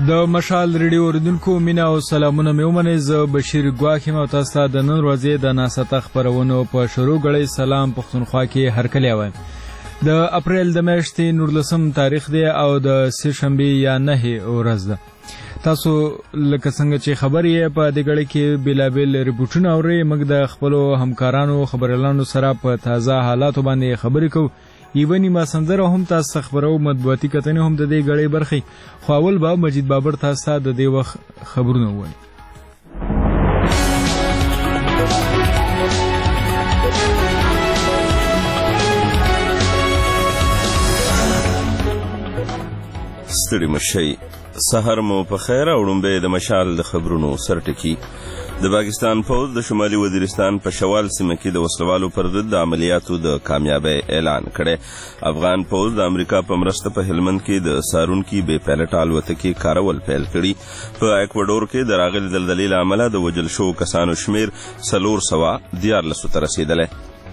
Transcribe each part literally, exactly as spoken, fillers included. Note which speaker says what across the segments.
Speaker 1: د مشال ریډیو اوریدونکو مینا او سلامونه مې ومنئ. زه بشیر ګواښ یم او تاسو ته د نن ورځې د ناسته خپرونو په شروع غړی سلام پښتونخوا کې هرکلی وایم. د اپریل د میاشتې نولسم تاریخ دی او د سه شنبې یا نه ورځ ده. تاسو لکه څنګه چې خبر یې په دې غړي کې بلابل ریپورټونه اورئ. موږ د خپلو همکارانو خبريالانو سره په تازه حالاتو باندې خبرې کوو. ایونی ما سندره هم تاسو خبرو مطبوعاتي کتنې هم د دې غړي برخې خو اول به مجید بابر تاسو د دې وخت خبرونه وایي.
Speaker 2: ستړي مشي سحر مو په خیر او لومبه د مشال د خبرونو سرټکی. د پاکستان فوج د شمالي وزیرستان په شوال سیمه کې د وسلوالو پر ضد د عملیاتو د کامیابی اعلان کړي. افغان فوج د امریکا په مرسته په هلمند کې د سارونکي بې پایلټ الوتکې کارول پیل کړي. په ایکوادور کې د راغلي دلدلې له امله د وژل شوو کسانو شمیر څلور سوه دیارلسو ته رسېدلی.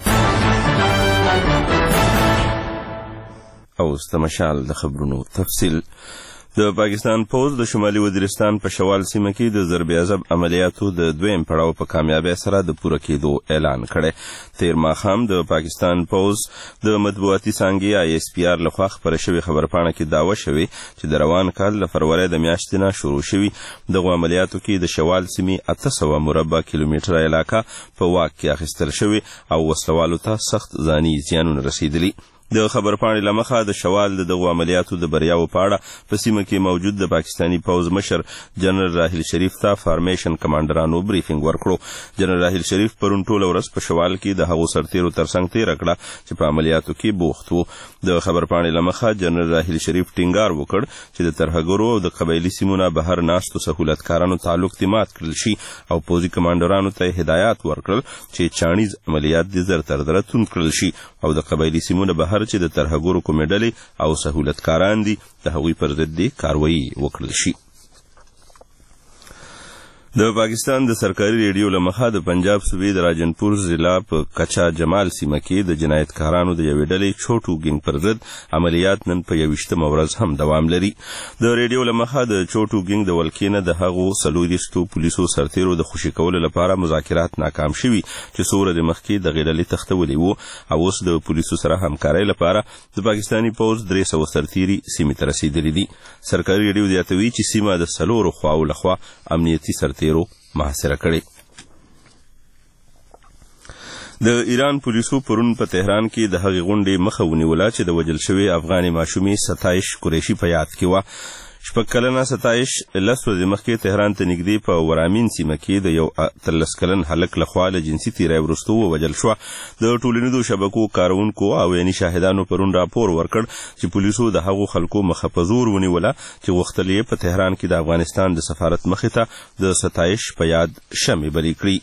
Speaker 2: اوس د مشال د خبرونو تفصیل. د پاکستان فوج د شمالي وزیرستان په شوال سیمه کې د ضرب عذاب عملیاتو د دویم پړاو په کامیابی سره د پوره کېدو اعلان کړی. تیر ماښام د پاکستان فوج د مطبوعاتي څانګې آی اس پی آر لخوا خپره شوې خبرپاڼه کې دعوه شوې چې د روان کال د فروری د میاشتې نه شروع شوي دغو عملیاتو کې د شوال سیمې اته سوه مربع کیلومتره علاقه په واک کې اخیستل شوې او وسلوالو ته سخت ځاني زیانونه رسېدلي. د خبرپاڼې له مخه د شوال د دغو عملیاتو د بریاو په اړه په سیمه کې موجود د پاکستاني پوځ مشر جنرال راحیل شریف ته فارمیشن کمانډرانو بریفینګ ورکړو. جنرال راحیل شریف پرون ټوله ورځ په شوال کې د هغو سرتیرو ترڅنګ تېره کړه چې په عملیاتو کې بوخت وو. د خبرپاڼې له مخه جنرال راحیل شریف ټینګار وکړ چې د ترهګرو او د قبایلي سیمو نه بهر ناستو سهولتکارانو تعلق دې مات کړل شي او پوځي کمانډرانو ته هدایات ورکړل چې چاڼیز عملیات دې زر تر زره توند کړل شي او د قبایلي سیمو نه بهر چې د ترهګرو کومې ډلې او سهولتکاران دي د هغوی پر ضد دې کاروایي وکړل شي. د پاکستان د سرکاري ریډیو له مخه د پنجاب صوبې د راجنپور ضلع په کچا جمال سیمه کې د جنایتکارانو د یوې ډلې چوټو ګینګ پر ضد عملیات نن په یویشتمه ورځ هم دوام لري. د ریډیو له مخه د چوټو ګینګ د ولکې نه د هغو څلوېښتو پولیسو سرتیرو د خوشي کولو لپاره مذاکرات ناکام شوي چې څو ورځې مخکې دغې ډلې تښتولي وو او اوس د پولیسو سره همکارۍ لپاره د پاکستاني پوځ درې سوه سرتیري سیمې ته رسېدلي دي. سرکاري ریډیو زیاتوي چې سیمه د څلورو خواو لخوا امنیتي سرتیرو محاصره کړي. د ایران پولیسو پرون په تهران کې د هغې غونډې مخه ونیوله چې د وژل شوې افغانې ماشومې ستایش قریشي په یاد کې وه. شپږ کلنه ستایش لس ورځې مخکې تهران ته نږدې په ورامین سیمه کې د یو اتلس کلن هلک لخوا له جنسي تیری وروسته ووژل شوه. د ټولنیزو شبکو کارونکو او عیني شاهدانو پرون راپور ورکړ چې پولیسو د هغو خلکو مخه په زور ونیوله چې غوښتل یې په تهران کې د افغانستان د سفارت مخې ته د ستایش په یاد شمع بلې کړي.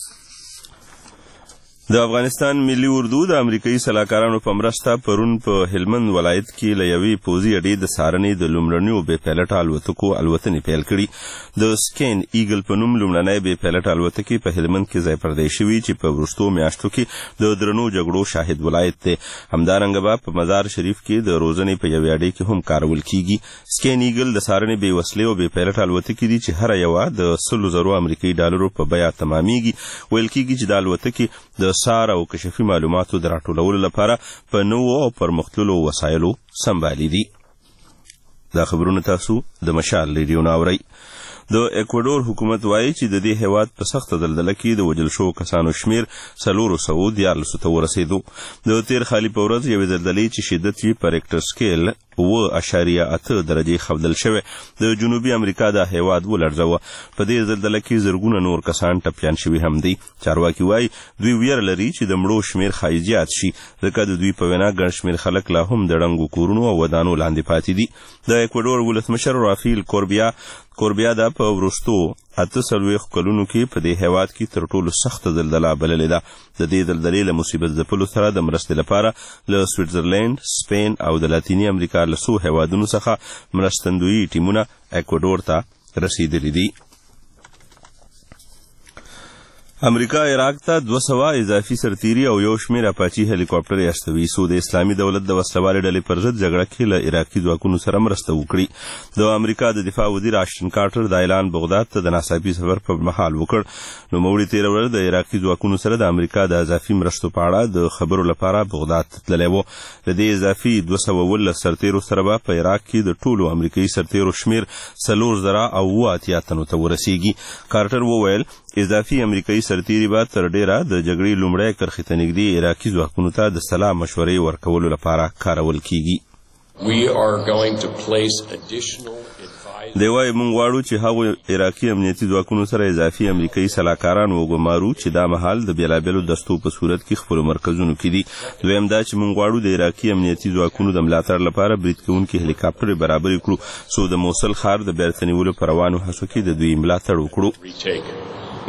Speaker 2: د افغانستان ملي اردو د امریکایي سلاکارانو په مرسته پرون په هلمند ولایت کې له یوې پوځي اډې د څارنې د لومړنیو بې پایلټه الوتکو الوتنې پیل کړي. د سکین ایګل په نوم لومړنۍ بې پایلټه الوتکې په هلمند کې ځای پردی شوي چې په وروستو میاشتو کې د درنو جګړو شاهد ولایت دی. همدارنګه به په مزار شریف کې د روزنې په یوې اډې کې هم کارول کیږي. سکین ایګل د څارنې بې وسلې او بې پایلټه الوتکې دي چې هره یوه د سلو زرو امریکایي ډالرو په بیه تمامیږي. ویل کیږي چې د الوتکې د سار او کشفي معلوماتو د راټولولو لپاره په نوو او پرمختللو وسایلو سمبالي دي. دا خبرونه تاسو د مشال ریډیو نه اورئ. د ایکوادور حکومت وایي چې د دې هیواد په سخته دلدله کې د وژل شوو کسانو شمیر څلورو سوو دیارلسو ته ورسېدو. د تیر خالي په ورځ یوې دلدلې چې شدت یې په ریکټر سکیل اوه اعشاریه اته درجې ښودل شوی د جنوبي امریکا دا هیواد ولړزوه. په دې زلزله کې زرګونه نور کسان ټپیان شوي هم دي. چارواکي وایي دوی ویره لري چې د مړو شمیر ښایي زیات شي ځکه د دوی په وینا ګڼ شمیر خلک لا هم د ړنګو کورونو او ودانو لاندې پاتې دي. د ایکوادور ولسمشر رافیل کوربیا کوربیا دا په وروستو اته څلوېښت کلونو کې په دې هیواد کې تر ټولو سخته زلزله بللې ده. د دې زلزلې له مصیبت ځپلو سره د مرستې لپاره له سویټزرلینډ، سپین او د لاتینې امریکا له څو هیوادونو څخه مرستندویي ټیمونه ایکوادور ته رسېدلي دي. امریکا عراق ته دوه سوه اضافي سرتیري او یو شمېر اپاچي هلیکاپټر استوي څو د اسلامي دولت د وسلوالې ډلې پر ضد جګړه کې له عراقي ځواکونو سره مرسته وکړي. د امریکا د دفاع وزیر آشټن کارټر دا اعلان بغداد ته د ناڅاپي سفر په مهال وکړ. نوموړي تېره ورځ د عراقي ځواکونو سره د امریکا د اضافي مرستو په اړه د خبرو لپاره بغداد ته تللی و. د دې اضافي دوه سوه اوولس سرتیرو سره به په عراق کې د ټولو امریکایي سرتیرو شمېر څلور زره او اوه اتیا تنو ته ورسیږي. کارټر وویل اضافي امریکایي سرتیري به تر ډیره د جګړې لومړی کرښې ته نږدې عراقي ځواکونو ته د سلا مشورې ورکولو لپاره کارول کیږي. دی وایي موږ غواړو چې هغو عراقي امنیتي ځواکونو سره اضافي امریکایي سلاکاران وګمارو چې دا مهال د بېلابېلو دستو په صورت کې خپلو مرکزونو کې دي. دویم دا چې موږ غواړو د عراقي امنیتي ځواکونو د ملاتړ لپاره برید کوونکي هلیکاپټرې برابرې کړو څو د موصل ښار د بیرته نیولو په روانو هڅو کې د دوی ملاتړ وکړو.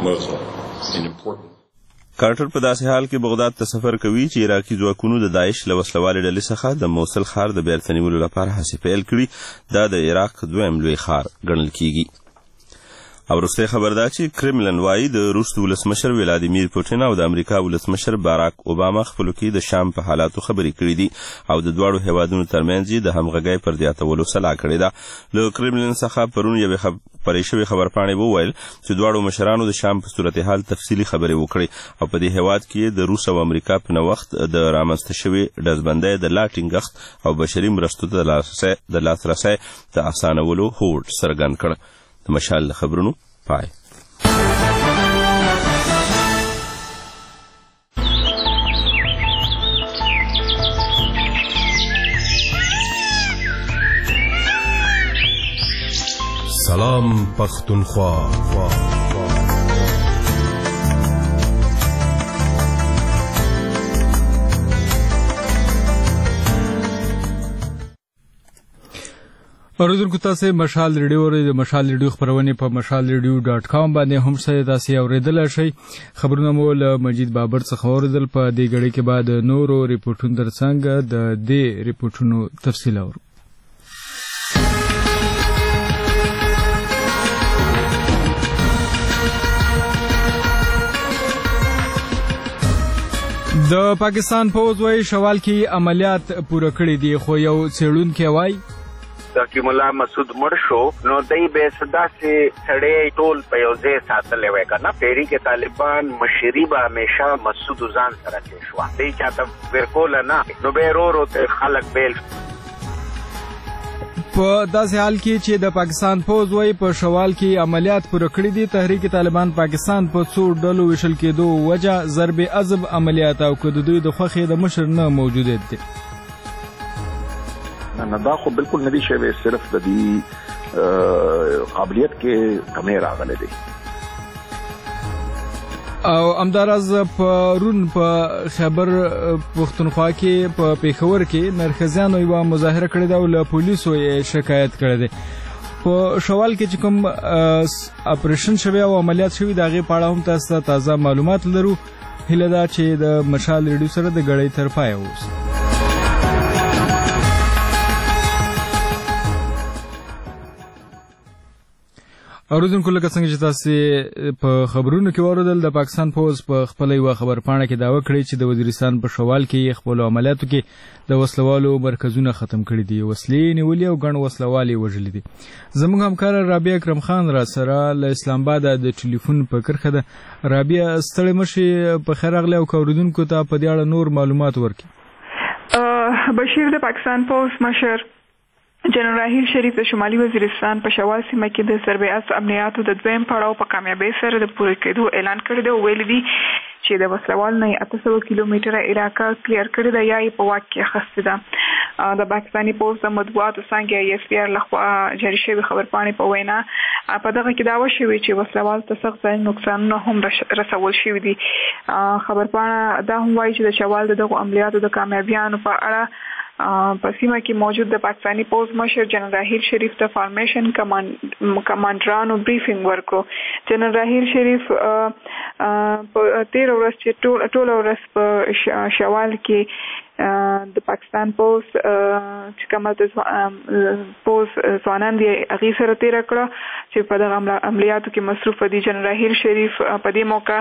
Speaker 2: کارټر په داسې حال کې بغداد ته سفر کوي چې عراقي ځواکونو د داعش له وسلوالې ډلې څخه د موصل ښار د بیرته نیولو لپاره هڅې پیل کړي. دا د عراق دویم لوی ښار ګڼل کیږي. او وروستی خبر دا چې کرملن وایي د روس ولسمشر ولادیمیر پوټین او د امریکا ولسمشر باراک اوباما خپلو کې د شام په حالاتو خبرې کړي دي او د دواړو هیوادونو ترمنځ یې د همغږۍ پر زیاتولو سلا کړې ده. له کرملن څخه پرون یوې خپرې شوې خبرپاڼې وویل چې دواړو مشرانو د شام په صورتحال تفصیلي خبرې وکړې او په دې هیواد کې د روس او امریکا په نوښت د رامنځته شوې ډزبندۍ د لا ټینګښت او بشري مرستو ته د لاسرسی د اسانولو هوډ څرګند کړ. د مشال خبرونو پای.
Speaker 3: سلام پختونخوا.
Speaker 1: اوریدونکو تاسو مشال ریډیو او د مشال ریډیو خبرونه په مشال ریډیو ډاټ کام باندې هم سره تاسو اوریدل شئ. خبرونه مو له مجید بابر څخه اوریدل. په دې غړي کې بعد نورو ریپورتونو ترڅنګ د دې ریپورتونو تفصیل اورو. د پاکستان پوز وايي شوال کې عملیات پوره کړی دي خو یو څېړونکی وايي
Speaker 4: حکیم الله مسعود مړ شو نو دای به صدا سي سړې ټول په یو ځای ساتلې وای کنه. پیری کې طالبان مشری به همیشه مسعود ځان سره کې شو دای چاته ورکول نه نو به رو رو ته خلک بیل.
Speaker 1: په داسې حال کې چې د پاکستان پوز وايي په شوال کې عملیات پوره کړی دي تحریک طالبان پاکستان په څو ډلو ویشل کېدو وجه ضرب عضب عملیات او که د دوی د خوښې د مشر نه موجودیت دي.
Speaker 5: نه دا خو بالکل نه دی شوی صرف د دې قابلیت کې کمی راغلی دی.
Speaker 1: او امدارز په رون په خبر پښتونخوا کې په پیښور کې نرخزیانو یو مظاهره کړې ده او له پولیسو یې شکایت کړی دی. په شوال کې چې کوم اپریشن شوی او عملیات شوی د هغې په اړه هم تاسو ته تازه معلومات لرو. هیله ده چې د مشال ریډیو سره د ګړۍ تر پایه اوسئ. اوریدونکو لکه څنګه چې تاسو په خبرونو کې اوریدل د پاکستان پوز په خپل یو خبرپاڼه کې داوا کړی چې د وزیرستان په شوال کې خپل عملیاتو کې د وسلوالو مرکزونه ختم کړي دي. وسلې نیولې او ګڼ وسلوالې وژلې دي. زموږ همکار رابعه اکرم خان را سره له اسلام آباد د ټلیفون په کرښه ده. رابعه ستړي مشي په خیر راغلی او اوریدونکو ته په دې اړه نور معلومات ورکړي.
Speaker 6: بشیر د پاکستان پوز مشر جنرال راحیل شریف د شمالي وزیرستان په شوال سیمه کې د ضرب عضب عملیاتو د دویم پړاو په کامیابۍ سره د پوره کېدو اعلان کړی دی. ویل دي چې د وسلوال نه اته سوه کیلومتره علاقه کلیر کړې ده یا یې په واک کې اخیستې ده. د پاکستاني پوز د مطبوعاتو څانګې ای ایس پی آر لخوا جاري شوې خبرپاڼې په وینا په دغه کې دعوه شوې چې وسلوال ته سخت ځاني نقصانونه هم رسول شوي دي. خبرپاڼه دا هم وایي چې د شوال د دغو عملیاتو د کامیابیانو په اړه په سیمه کې موجود د پاکستاني پوز مشر جنرال راحیل شریف ته فارمیشن کمانډرانو بریفینګ ورکړو. جنرال راحیل شریف په تیر ورځ چې ټول ورځ په شوال کې د پاکستان پوز چې کومه د پوز ځوانان دي هغې سره تېره کړه چې په دغه عملیاتو کې مصروف دي. جنرال راحیل شریف په دې موقع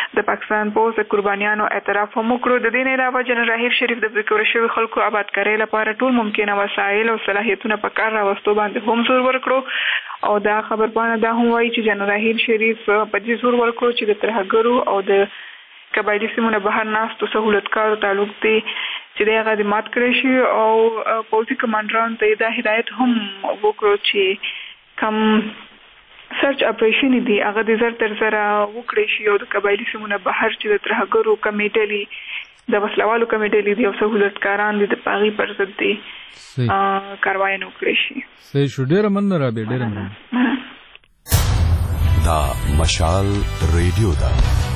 Speaker 6: د پاکستان پوز د قربانیانو اعتراف هم وکړو. د دې نه علاوه جنرال راحیل شریف د پریکړې شوي خلکو آبادکارۍ لپاره ټول ممکنه وسایل او صلاحیتونه په کار راوستو باندې هم زور ورکړو او دا خبرپاڼه دا هم وایي چې جنرال راحیل شریف په دې زور ورکړو چې د ترهګرو او د قبایلي سیمو نه بهر ناستو سهولتکارو تعلق دی چې د هغه د مات کړی شي او پوځي کمانډرانو ته دا هدایت هم وکړو چې کم سرچ اپریشن دي هغه د زر تر زره وکړي شي او د قبایلي سیمو نه بهر چې د ترهګرو کمیټې د وسلوالو کمیټې دي او سهولتکاران دي د پاغي پر ضد دي کاروایي وکړي شي.
Speaker 1: صحیح شو. ډېره مننه رابعه، ډېره مننه.
Speaker 3: دا مشال ریډیو ده.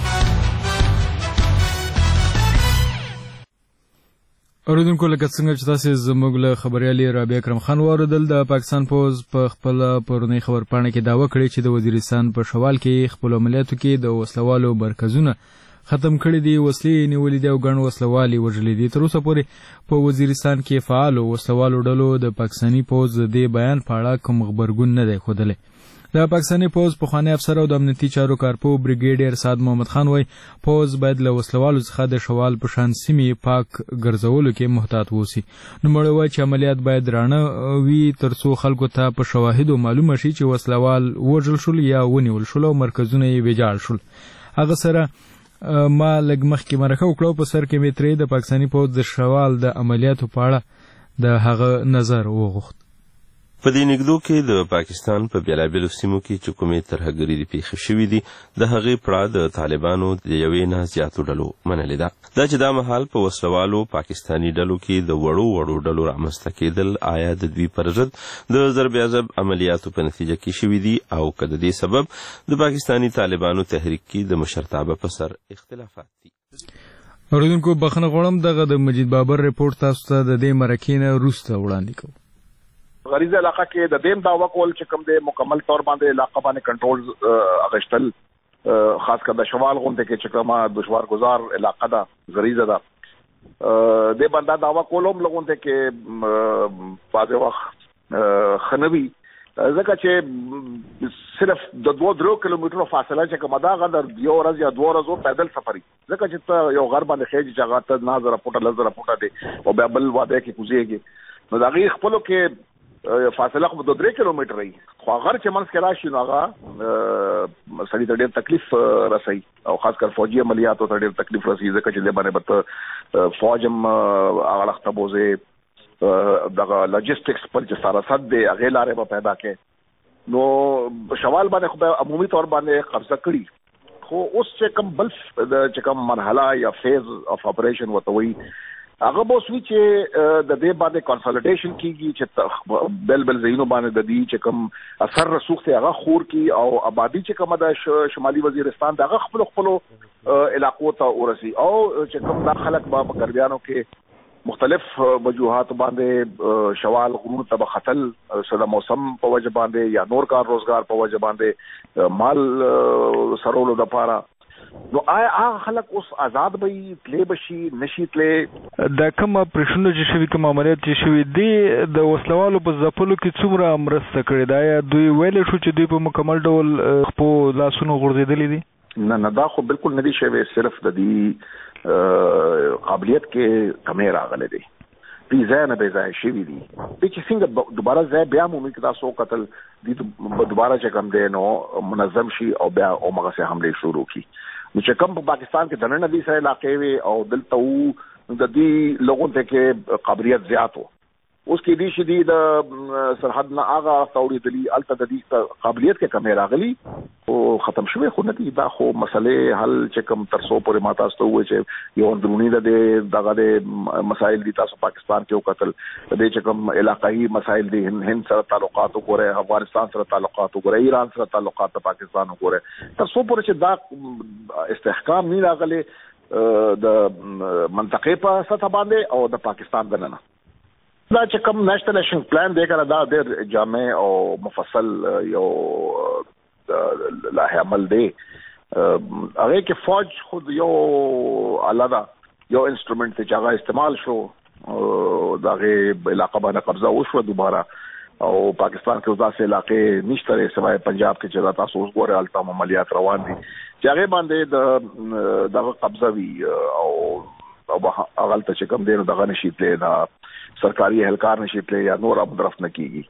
Speaker 1: اوریدونکو لکه څنګه چې تاسو زموږ له خبريالي رابعه اکرم خان واوریدل، د پاکستان پوز په خپل پرونی خبرپاڼه کې داوا کړې چې د وزیرستان په شوال کې خپل عملیاتو کې د وسلوالو مرکزونه ختم کړي دي، وسلې نیولې دي او ګڼ وسلوالي وژلې دي. تر اوسه پورې په وزیرستان کې فعالو وسلوالو ډلو د پاکستاني پوز د دې بیان په اړه کوم خبرګون نه دی ښودلی. د پاکستاني پوز پخوانی افسر او د امنیتي چارو کارپو بریګیډیر سعد محمد خان وایي پوز باید له وسلوالو څخه د شوال په شان سیمې پاک ګرځولو کې محتاط واوسي. نوموړی وایي چې عملیات باید رانه وي تر څو خلکو ته په شواهدو معلومه شي چې وسلوال وژل شول یا ونیول شول او مرکزونه یې ویجاړ شول. هغه سره ما لږ مخکې مرکه وکړه په سر کې مې ترې د پاکستاني پوز د شوال د عملیاتو په اړه د هغه نظر وغوښت.
Speaker 2: په دې نګدو کې د پاکستان په بیلابیلو سیمو کې چې کومې ترهګري دي پیښې شوي دي د هغې پړه د طالبانو د یوې نه زیاتو ډلو منلې ده. دا چې دا مهال په وسلوالو پاکستاني ډلو کې د وړو وړو ډلو رامنځته کېدل آیا د دوی پر ضد د ضرب عضب عملیاتو په نتیجه کې شوي دي او که د دې سبب د پاکستاني طالبانو تحریک کې د مشرتابه په سر اختلافات دي.
Speaker 1: اوریدونکو بخښنه غواړم، دغه د مجید بابر رپورټ تاسو ته د دې مرکې نه وروسته وړاندې کوم.
Speaker 5: غریزه علاقه کې د دیم داوا کول چې کوم د مکمل طور باندې علاقه باندې کنټرول اغشتل خاص کر د شمال غونډه کې چې کومه دشوار گزار علاقه ده غریزه ده د باندې داوا کولم لغونته کې په وخت خنوي ځکه چې صرف د دوه درو کیلومترو فاصله چې کومه ده غندر یو ورځ یا دوه ورځې پیدل سفري ځکه چې ته یو غر باندې خېج چې هغه ته نظر پټه لزر پټه دي او بیا بل واده کې کوزيږي نو دا غي خپلو کې فاصله خو د درې کیلومتر ای خو غر چې منځ کې راشي نو هغه سړي ته ډېر تکلیف رسي او خاص کر فوجي عملیاتو ته ډېر تکلیف رسي ځکه چې د باندې بت فوجم هغه وخت بوزه دغه لاجستیکس پر چې سره صد دی هغه لارې په پیدا کې نو شوال باندې خو عمومي طور باندې قبضه کړي خو اوس چې کوم بل چې کوم مرحله یا فیز اف اپریشن وتوي هغه به اوس وي چې د دې باندې کنسالیډیشن کیږي چې بل بل زینو باندې د دې چې کوم اثر رسوخ ته هغه خور کی او آبادی چې کومه د شمالي وزیرستان دغه خپل خپل علاقو ته ورسي او چې کوم د خلک په غربیانو کې مختلف وجوهات باندې شوال غرور ته خطل سره موسم په وجه باندې یا نور کار روزګار په وجه باندې مال سرولو د پاره نو آیا هغه خلک اوس آزاد به تلې بشي نشي تلې
Speaker 1: د کوم پرشنو چې شوي کوم عملیات چې شوي دي د وسلوالو په ځپلو کې څومره مرسته کړې ده یا دوی ویلی شو چې دوی په مکمل ډول خپل لاسونو غورځېدلي دي؟
Speaker 5: نه نه دا خو بالکل نه دي شوي صرف د دې قابلیت کې کمې راغلی دی دې ځای نه بې ځای شوي دي دې چې څنګه دوباره ځای بیا مومي که تاسو وکتل دې دوباره چې کوم دی نو منظم شي او بیا همغسې حملې شروع کړي نو چې کوم په پاکستان کې دننه دي سره علاقې وي او دلته وو د دې لوګو ته کې قابلیت زیات وو اوس کې دي چې دي د سرحد نه هغه تاوري دي الته د دې قابلیت کې کمې راغلي او ختم شوی خو نه دي دا خو مسلې حل چې کوم تر څو پورې ماته ستو وي چې یو اندرونی د دغه د مسایل دي تاسو پاکستان کې وکتل د دې چې کوم علاقايي مسایل دي هند سره تعلقات وګوره افغانستان سره تعلقات وګوره ایران سره تعلقات د پاکستان وګوره تر څو پورې چې دا استحکام نه راغلي د منطقې په سطح باندې او د پاکستان دننه دا چې کوم نېشنل ایکشن پلان دی کنه دا ډېر جامع او مفصل یو لایحه عمل دی هغه کې فوج خود یو علاوه یو انسټرومنت چې هغه استعمال شو دغه علاقه باندې قبضه وشو دوباره او پاکستان کې داسې علاقې نشته سوای پنجاب کې چې تاسو اوس ګوره الته عملیات روان دي چې هغه باندې د دغه قبضه وی او او هغه ته چې کوم دی نو دغه نشي تللی دا سرکاري اهلکار نشي تللی یا نور اب طرف نه کیږي.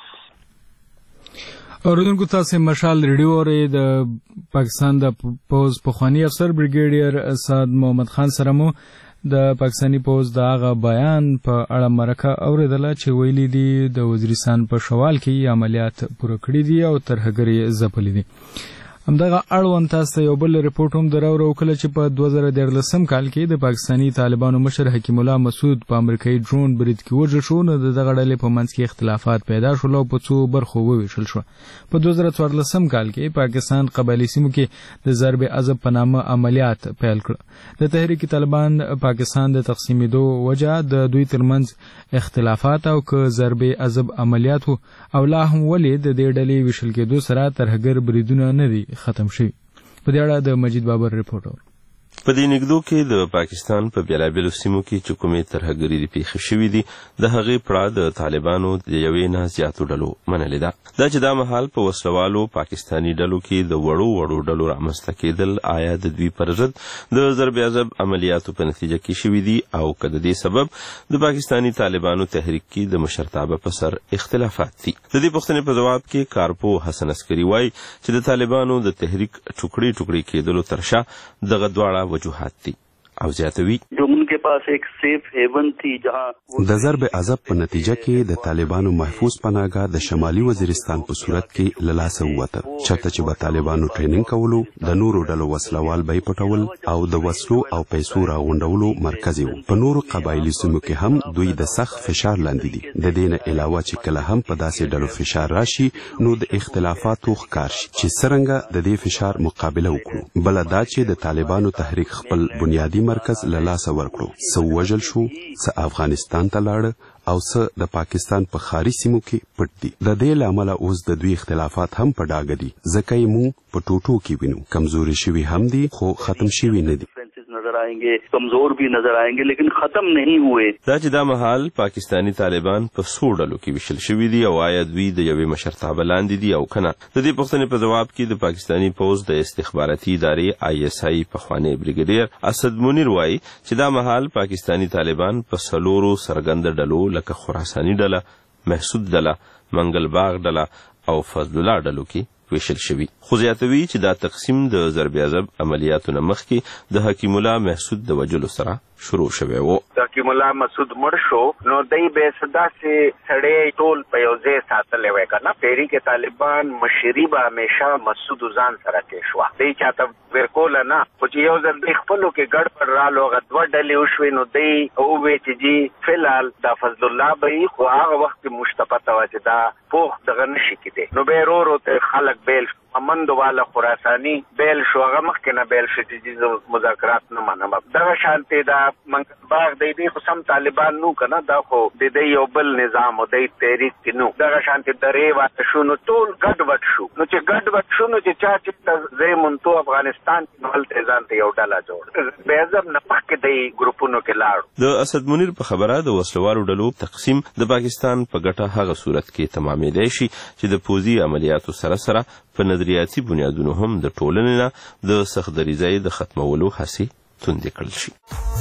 Speaker 1: اوریدونکو تاسو مشال ریډیو اورئ د پاکستان د پوز پخوانی افسر بریګیډیر اسد محمد خان سره مو د پاکستانی پوز د هغه بیان په اړه مرکه اوریدله چې ویلي دي د وزیرستان په شوال کې عملیات پوره کړي دي او ترهګري ځپلي دي. همدغه اړوند تاسو یو بل ریپورت هم دراو کله چې په دوه زره دیارلسم کال کې د پاکستانی طالبانو مشر حکیم الله مسعود په امریکایي ډرون برید کې وژل شو نو دغه ډلې په منځ کې اختلافات پیدا شول او په څو برخو وویشل شو. په دوه زره څوارلسم کال کې پاکستان قبایلی سیمو کې د ضرب عذاب په نامه عملیات پیل کړ. د تحریک طالبان پاکستان د تقسیمېدو وجه د دوی ترمنځ اختلافات او که ضرب عذاب عملیات او لا هم ولې د دې ډلې ویشل کېدو سره ترهګر بریدونه نه دي ختم شي. په دې اړه د مجید بابر ریپورت اور
Speaker 2: په دې نګدو کې د پاکستان په بیلابیلو سیمو کې چې کومې ترهګري پیښې شوې دي د هغې پړه د طالبانو د یوې نه زیاتو ډلو منلې ده. دا چې دا مهال په وسلوالو پاکستاني ډلو کې د وړو وړو ډلو رامنځته کېدل آیا د دوی پر ضد د ضرب عذاب عملیاتو په نتیجه کې شوي دي او که د دې سبب د پاکستاني طالبانو تحریک کې د مشرتابه په سر اختلافات دي. د دې پوښتنې په ځواب کې کارپو حسن عسکري وایي چې د طالبانو د تحریک ټوکړي ټوکړي کېدلو تر شا دغه دواړه وجوهات دي او زیاتوي
Speaker 7: جو ان کے پاس ایک سیف هیون تھی جہاں
Speaker 8: د ضرب عذاب په نتیجه کې د طالبانو محفوظ پناهګاه د شمالي وزیرستان په صورت کې للاسه ووته. چرته چې به طالبانو ټریننګ کولو د نورو ډلو وسلوال به پټول او د وسلو او پیسو راغونډولو مرکز وو. په نورو قبایلی سیمو کې هم دوی د سخت فشار لاندې دي. د دې نه علاوه چې کله هم په داسې ډلو فشار راشي نو د اختلافاتو ښکار شي چې څرنګه د دې فشار مقابله وکړو. بل دا چې د طالبانو تحریک خپل بنیادی مرکز له لاسه ورکړو. څه وژل شو، څه افغانستان ته لاړه او څه د پاکستان په خاري سیمو کې پټ دي. د دې له امله اوس د دوی اختلافات هم په ډاګه دي ځکه یې موږ په ټوټو کې وینو. کمزوري شوي هم دي خو ختم شوي نه دي.
Speaker 7: نظر آئیں گے کمزور بھی نظر آئیں گے لیکن ختم نہیں ہوئے.
Speaker 2: دا چې دا مهال پاکستانی طالبان په څو ډلو کې ویشل شوي دي او آیا دوی د یوې مشرتابه لاندې دي او کنه. د دې پوښتنې په ځواب کې د پاکستانی پوز د استخباراتي ادارې آی اس آی پخوانی بریګیډیر اسد منیر وایي چې دا مهال پاکستانی طالبان په څلورو څرګنده ډلو لکه خراساني ډله، محسود ډله، منګل باغ ډله او فضل الله ډلو کې ویشل شوي. خو زیاتوي چې دا تقسیم د ضرب عذاب عملیاتو نه مخکې د حکیم الله محسود د وجلو سره شروع شوی و.
Speaker 4: حکیم الله مسعود مړ شو نو دای به صدا سي سړی ټول په یو ځای ساتلې وای کنه. تحریک طالبان مشري به همیشه مسعود ځان سره کې شو. دای چاته ورکول نه خو چې یو ځل د خپلو کې ګډ پر رالو غدوه ډلې وشوي نو دای او وی چې جی فلال د فضل الله به خو هغه وخت مشتبه تواجه دا پوخ دغه نشي کېده نو به رو رو ته خلک بیل امند والا خراسانی بیل شو هغه مخکنه بیل شو چې مذاکرات نه منم. دغه شانتي دا منګل باغ د دې خو سم طالبان نو کنه دا خو د دې یو بل نظام او د تحریک کې نو دغه شانتي درې واته شو نو ټول ګډ وډ شو نو چې ګډ وډ شو نو چې چا چې زې مونته افغانستان مل ته ځان ته یو ډله جوړ به ځم نه پکې د ګروپونو کې لاړ.
Speaker 2: د اسد منیر په خبره د وسلوالو ډلو تقسیم د پاکستان په ګټه هغه صورت کې تمامېدای شي چې د پوځي عملیاتو سره سره په نظریاتي بنیادونو هم د ټولنې نه د سختدریځۍ د ختمولو هڅې توندې کړل شي.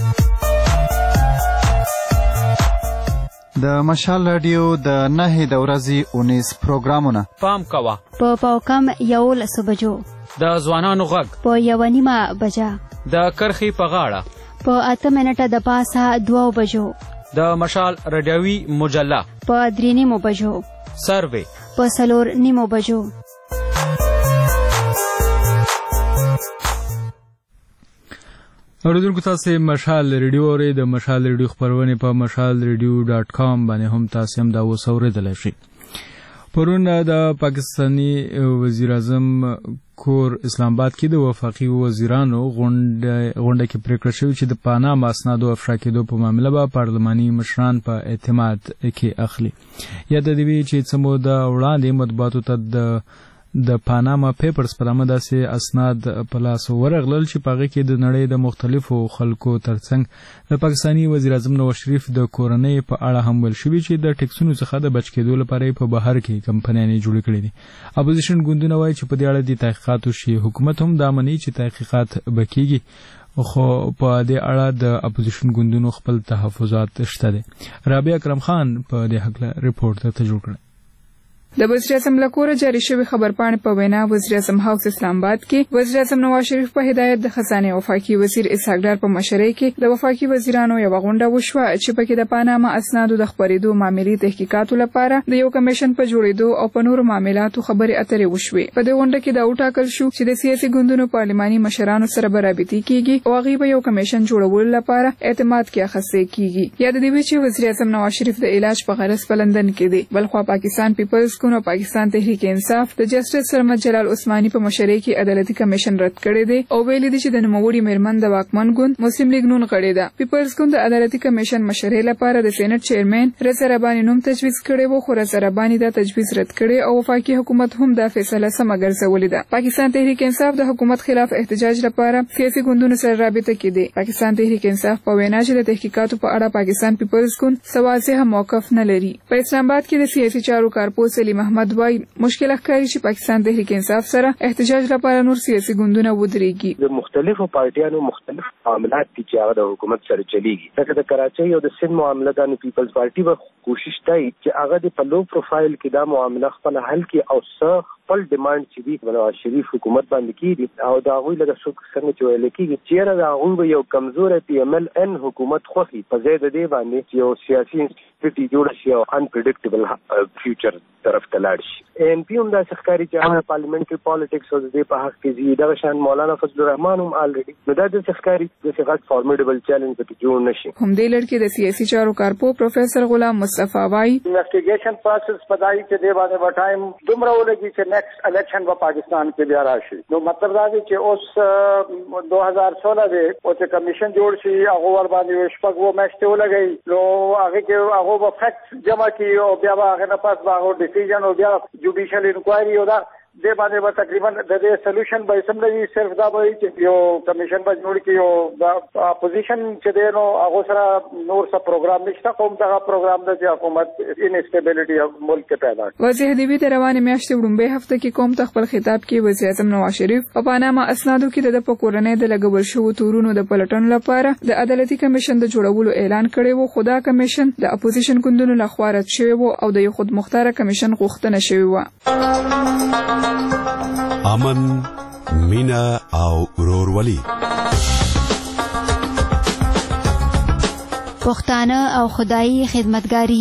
Speaker 9: د مشال رادیو د نهې د ورځې اونیز پروګرامونه
Speaker 10: پام کوه
Speaker 11: په پاوکم یولسو بجو،
Speaker 10: د ځوانانو غږ
Speaker 11: په یوه نیمه بجه،
Speaker 10: د کرښې په غاړه
Speaker 11: په اته منټه د پاسه دوو بجو،
Speaker 10: د مشال رادیوي مجله
Speaker 11: په درې نیمو بجو،
Speaker 10: سروې
Speaker 11: په څلور نیمو بجو.
Speaker 1: اوریدونکو تاسو مشال ریډیو اورئ. د مشال ریډیو خبرونه په مشال ریډیو ډاټ کام باندې هم تاسو هم دا وسوریدلی شئ. پرون د پاکستانی وزیر اعظم کور اسلام آباد کې د وفاقي وزیرانو غونډه کې پریکړه شوې چې د پاناما اسنادو افشا کېدو په معامله به پارلماني مشران په اعتماد کې اخلي. یا د دې چې څه موده وړاندې مطبوعاتو ته د د پاناما پیپرز په نامه داسې اسناد په لاس ورغلل چې په هغه کې د نړۍ د مختلفو خلکو ترڅنګ د پاکستاني وزیر اعظم نواز شریف د کورنۍ په اړه هم ویل شوي چې د ټیکسونو څخه د بچ کېدو لپاره په بهر کې کمپنیانې جوړې کړې دي. اپوزیشن ګوندونه وایي چې په دې اړه د تحقیقات وشي. حکومت هم دا مني چې تحقیقات به کېږي، خو په دې اړه د اپوزیشن ګوندونو خپل تحفظات شته دي. رابعه اکرم خان په دې هکله ریپورت ته جوړ کړی.
Speaker 6: د وزیر اعظم لکوره جاری شوی خبرپاڼې په وینا وزیر اعظم هاوس اسلام آباد کې وزیر اعظم نواز شریف په هدایت د خزانه وفاقي وزیر اسحاق ډار په مشرۍ کې د وفاقي وزیرانو یو غونډه وشوه چې پکې د پاناما اسنادو د خبرېدو معاملې تحقیقاتو لپاره د یو کمیشن په جوړېدو او په نورو معاملاتو خبرې اترې وشوې. په دې غونډه کې دا وټاکل شو چې د سیاسي ګوندونو پارلماني مشرانو سره به رابطې کیږي او هغوی به یو کمیشن جوړولو لپاره اعتماد کې اخیستل کیږي. یاد دی چې وزیر اعظم نواز شریف د علاج په غرض په لندن کې دی. بلخوا پاکستان پیپلز ګوند او پاکستان تحریک انصاف د جسټس سرمد جلال عثماني په مشرۍ کې عدالتي کمیشن رد کړی دی او ویلي دي چې د نوموړي میرمن د واکمن ګوند مسلم لیگ نون غړې ده. پیپلز ګوند د عدالتي کمیشن مشرۍ لپاره د سېنات چیرمن رضا رباني نوم تجویز کړی و، خو رضا رباني دا تجویز رد کړی او وفاقي حکومت هم دا فیصله سمه ګرځولې ده. پاکستان تحریک انصاف د حکومت خلاف احتجاج لپاره سیاسي ګوندونو سره رابطه کې دی. پاکستان تحریک انصاف په وینا چې د تحقیقاتو په اړه پاکستان پیپلز ګوند سوازه موقف نه لري. په اسلام آباد کې د سیاسي چارو کارپوه سلیم احمد وایي مشکل ښکاري چې پاکستان تحریک انصاف سره احتجاج لپاره نور سیاسي ګوندونه ودرېږي.
Speaker 12: د مختلفو پارټیانو مختلف معاملات دي چې هغه د حکومت سره چلیږي. لکه د کراچۍ او د سند معامله د پیپلز پارټي به کوشش کوي چې هغه د په لو پروفایل کې دا معامله خپل حل کړي او څه خپل ډیماند چې دی نواز شریف حکومت باندې کیږي او دا غوي لکه څنګه چې ویل کېږي چې دا غوي یو کمزور پی ایم ال ان حکومت خوخي په ځای د دې باندې چې یو سیاسي انسټیټیوټ جوړ شي او انپریډکټیبل فیوچر طرف ته لاړ شي. ان پی هم دا ښکاري چې هغه پارلیمنټري پالیټکس او د دې په حق کې زی دا شان مولانا فضل الرحمن هم الریډي نو دا د ښکاري د څه فارمیډبل چیلنج به جوړ نشي.
Speaker 6: هم دې لړ کې د سیاسي چارو کارپو پروفیسور غلام مصطفی وای
Speaker 13: انویسټیګیشن پروسس پدای چې دی باندې و ټایم دومره ولګي چې نیکسټ الیکشن په پاکستان کې بیا راشي. نو مطلب دا دی چې اوس دو هزار سولہ دی او چې کمیشن جوړ شي هغه ور باندې شپږ و میاشتې ولګي نو هغه کې هغه په فیکټ جمع کی او بیا هغه نه پاس هغه ډیسیژن او بیا جوډیشل انکوایری او دا د باندې به تقریبا د دې سولوشن به سم لري. صرف دا به چې یو کمیشن به جوړ کی او د اپوزیشن چې دی نو هغه سره نور څه پروګرام نشته کوم دا پروګرام د حکومت انسټیبিলিټي ملک کې پیدا کړ.
Speaker 6: وزیر دیوی د روانه میاشتې وړاندې هفته کې کوم تخپل خطاب کې وزیر اعظم نواز شریف په پاناما اسنادو کې د پکورنۍ د لګول شو تورونو د پلټنو لپاره د عدالتي کمیشن د جوړولو اعلان کړی وو. خدا کمیشن د اپوزیشن ګوندونو لخوا رد شوی وو او د خود مختار کمیشن غوښتنه شوی و.
Speaker 3: امن، مینا او ورورولي
Speaker 11: پښتانه او خدایي خدمتګاری.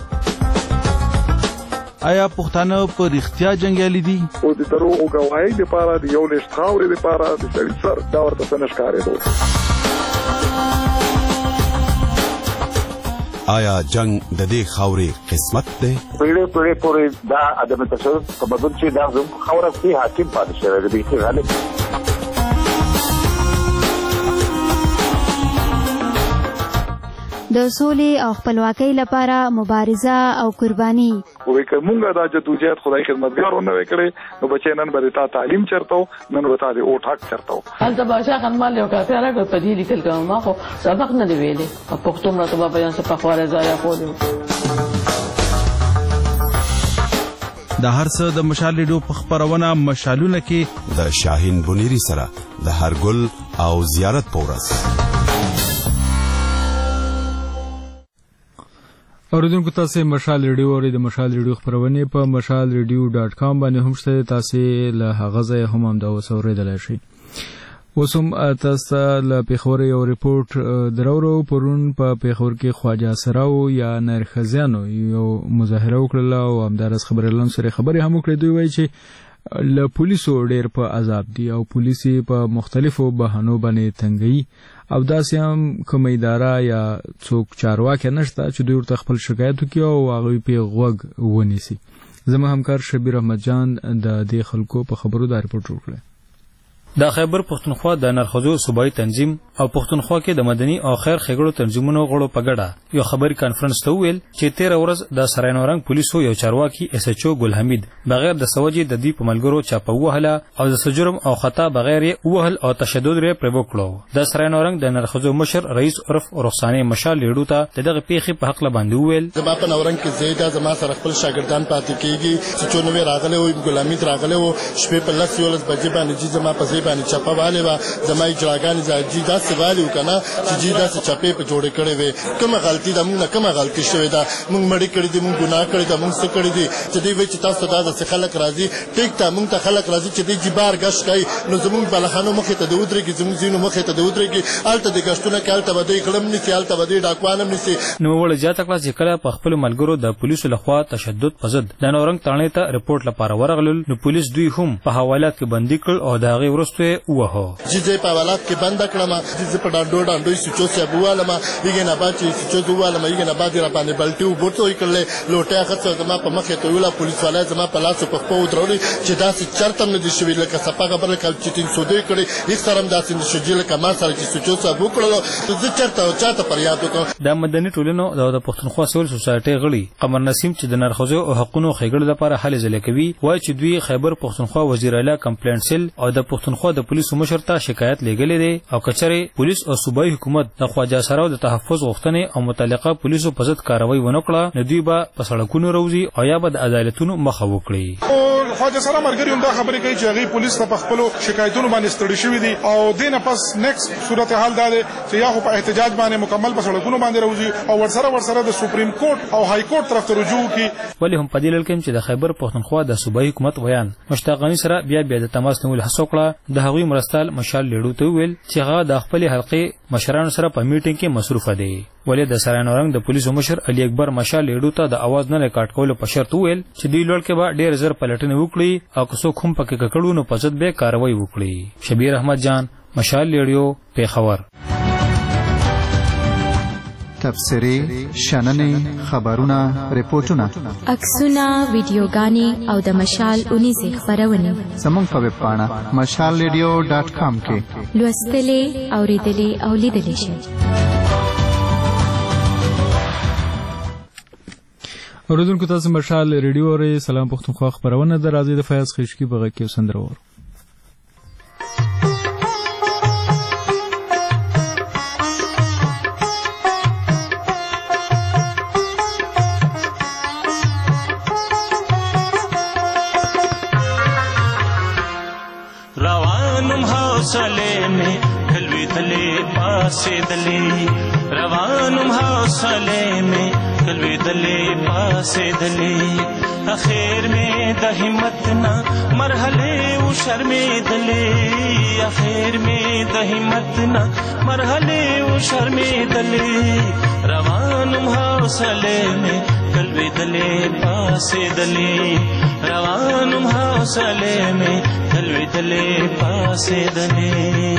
Speaker 14: آیا پښتانه په رښتیا جنگیالي دي؟
Speaker 5: او د دروغ غواړي د پاره د یو لښت خاورې د پاره د سړي سر دا ورته څنګه ښکارېدو.
Speaker 3: آیا جنگ د دې خاورې قسمت دی؟
Speaker 4: پیړې پیړې پورې دا عدم تصرف په بدل چې دا زموږ خاوره کې حاکم پاتې شوی دی. چې غالب
Speaker 11: د سولې او خپلواکۍ لپاره مبارزه او قرباني.
Speaker 5: وې کومه دا جدوجہد خدای خدمتګارونه وکړي نو بچی نن به تا تعلیم چرتاو نن به تا د او ټاک چرتاو.
Speaker 15: هلته بادشاہ خانمال یو کافي راغی په دې لیکل کوم ما خو سبق نه دی ویلي په پښتو مرته په بیان څخه خواره ځای خو
Speaker 14: د هر څه د مشال ریډیو په خبرونه مشالونه کې
Speaker 3: د شاهین بنيري سره د هرګل او زیارت پورس.
Speaker 1: اوریدونکو تاسو مشال ریډیو او د مشال ریډیو خبرونه په مشال ریډیو ډاټ کام باندې هم شته. تاسو له هغه ځای هم هم دا وسوریدل شي. وسوم تاسو له پیښور یو ریپورت درورو پرون په پیښور کې خواجه سراو یا نرخزیانو یو مظاهره وکړه او همدارس خبرلن سره خبري هم وکړي. دوی وایي چې له پولیسو ډېر په عذاب دي او پولیسي په مختلفو بهانو باندې تنګي او داسې هم کوم اداره یا څوک چارواکي نشته چې دوی ورته خپل شکایت وکړي او هغه په غوږ ونیسي. زما همکار شبیر احمد جان د دې خلکو په خبرو دا ریپورت وکړ.
Speaker 10: د خیبر پښتونخوا د نرخزو صوبایي تنظیم
Speaker 16: او پښتونخوا کې د مدني او خیر ښېګړو تنظیمونو غړو په ګډه یو خبري کانفرنس ته وویل چې تیره ورځ د سراینورنګ پولیسو یو چارواکي ایس ایچ او ګل حمید بغیر د سوجي د دې په ملګرو چاپه وهله او د سجرم او خطا بغیر یې وهل او تشدد لري پرې وکړو. د سراینورنګ د نرخزو مشر رئیس عرف رخصانه مشال لیډو ته دغه پیښې په حق باندې وویل
Speaker 17: زما په نورنګ کې زیاده زما سره خپل شاګردان پاتې کیږي چې چونوي راغله او ګل حمید راغله او شپې په لس یولس بجې باندې چې زما په ځای باندې چاپه والے وا زما اجراګان زاجی دا سوالو کنه چې جی دا چاپې په جوړ کړي وي کومه غلطي ده موږ کومه غلطي شوې ده موږ مړی کړی دي موږ ګناه کړی ده موږ څه کړی دي چې دوی وایي چې تاسو دا د خلک راضي ټیک ته موږ ته خلک راضي چې دوی جبار غش کوي نو زموږ بلخانو مخې ته د ودرېږي زموږ زینو مخې ته د ودرېږي الته د غشتونه کې الته بدوي کلم نسی الته بدوي ډاکوانم نسی
Speaker 16: نو وړ زیاته کړه چې کله په خپل ملګرو د پولیسو لخوا تشدد په ضد د نورنګ تانې ته رپورټ لپاره ورغلل نو پولیس دوی هم په حوالات کې بندي کړ او دا غي ورسته وه
Speaker 17: چې په حوالات کې بند کړم چې په ډاډو ډاډو سچو سه بواله ما یګه نه باچې سچو بواله ما یګه نه باندې را باندې بلټیو بوټوي کړل لوټه خاصه زما په مخه ته ویلا پولیس والای زما په لاسو په خپو درولي چې دا څه چرته نه دي شوی لکه سپاګه بل کال چې تین سودې کړي هیڅ سره داسې نشي چې لکه ما سره چې سچو سه وکړل زه چرته او چاته پر یاد وکړم.
Speaker 16: د مدني ټولنو د پښتونخوا سول سوسایټي غړي قمر نسیم چې د نرخصو او حقوقو ښېګړو لپاره هلې ځلې کوي وایي چې دوی خیبر پښتونخوا وزیر اعلی کمپلینټ سیل او د پښتونخوا د پولیسو مشر ته شکایت لګلې دي او کچره پولیس او صوبایي حکومت د خواجه سره د تحفظ غوښتنې او متعلقه پولیسو په ضد کاروایی ونه کړه نو دوی به په سړکونو روزي او یا به د عدالتونو مخه وکړي.
Speaker 18: خواجه سره مرګري هم دا خبرې کوي چې هغه پولیس ته په خپل شکایتونو باندې ستړي شوی دي او دینه پس نیکسټ صورتحال دا ده چې یا خو په احتجاج باندې مکمل په سړکونو باندې روزي او ورسره ورسره د سپریم کورټ او های کورټ طرف ته رجوع کی.
Speaker 16: ولی هم په دې لکه چې د خیبر پښتونخوا د صوبایي حکومت ویان مشتاق غنی سره بیا بیا د تماس نیول هڅه وکړه د هغوی مرستال مشال لیډو ته ویل چې هغه د خپل حلقې مشرانو سره په میټینګ کې مصروف دي. ولې د سراینورنګ د پولیسو مشر علي اکبر مشال لیډو ته د आवाज نه ریکارډ کولو په شرط ویل چې دوی لوړ کې به ډېر زر پلټنې وکړي او که څوک هم پکې ککړو نو په ضد به کاروایی وکړي. شبیر احمد جان مشال لیډیو پیښور.
Speaker 9: تبصرې شننې خبرونه ریپورتونه
Speaker 11: عکسونه ویډیوګانې او د مشال اونیزه خبرونه
Speaker 9: زموږ په ویب پاڼه مشال ریډیو ډاټ کام کې
Speaker 11: لوستلې اوریدلې او لیدلې شئ.
Speaker 1: اوریدونکو تاسو مشال ریډیو ری سلام پښتونخوا خبرونه د راځي د فیاض خشکی بغه کې سندرور
Speaker 19: روانم حوصله می کلوی دلی پاسه دلی روانم حوصله می کلوی دلی پاسه دلی اخیر میں د ہمت نہ مرحلے او شرمے دلی اخیر میں د ہمت نہ مرحلے او شرمے دلی روانم حوصلے میں قلبی دلے پاسے دلی روانم حوصلے میں قلبی دلے پاسے دلی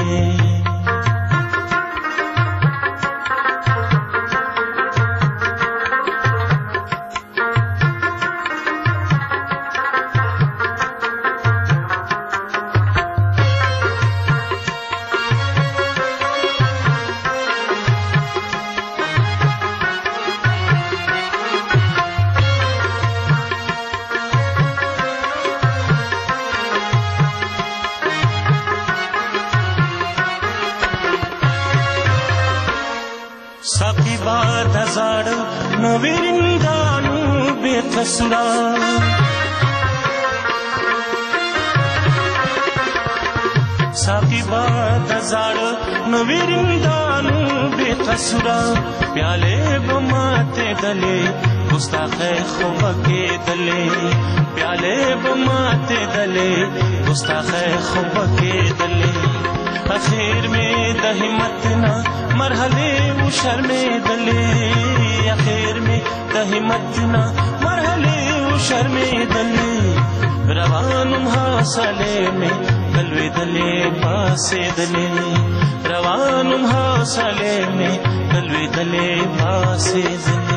Speaker 19: साकी बात जाड़ नवीरिंदानु बेकसुरा प्याले बमाते दले गुस्ताखे खुब के दले प्याले बमाते दले गुस्ताखे खुब के दले आखिर में दहिमत ना मरहले वो शर्मे दले आखिर में दहिमत ना मरहले वो शर्मे दले रवानुम हासले में कलवे दले पासे दले रवानुम हासले में कलवे दले पासे दले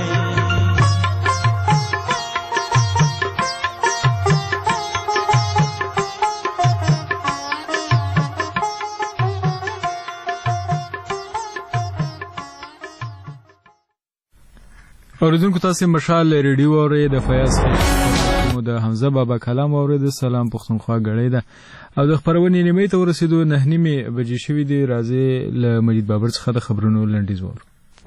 Speaker 1: اوریدونکو تاسو مشال ریډیو اورئ د فیاض مو د حمزه بابا کلام اورئ د سلام پښتونخوا غړې ده او د خبرونې نیمه ته ورسېدو نه نیمه بجې شوې دي راځي له مجید بابر څخه د خبرونو لنډیز وور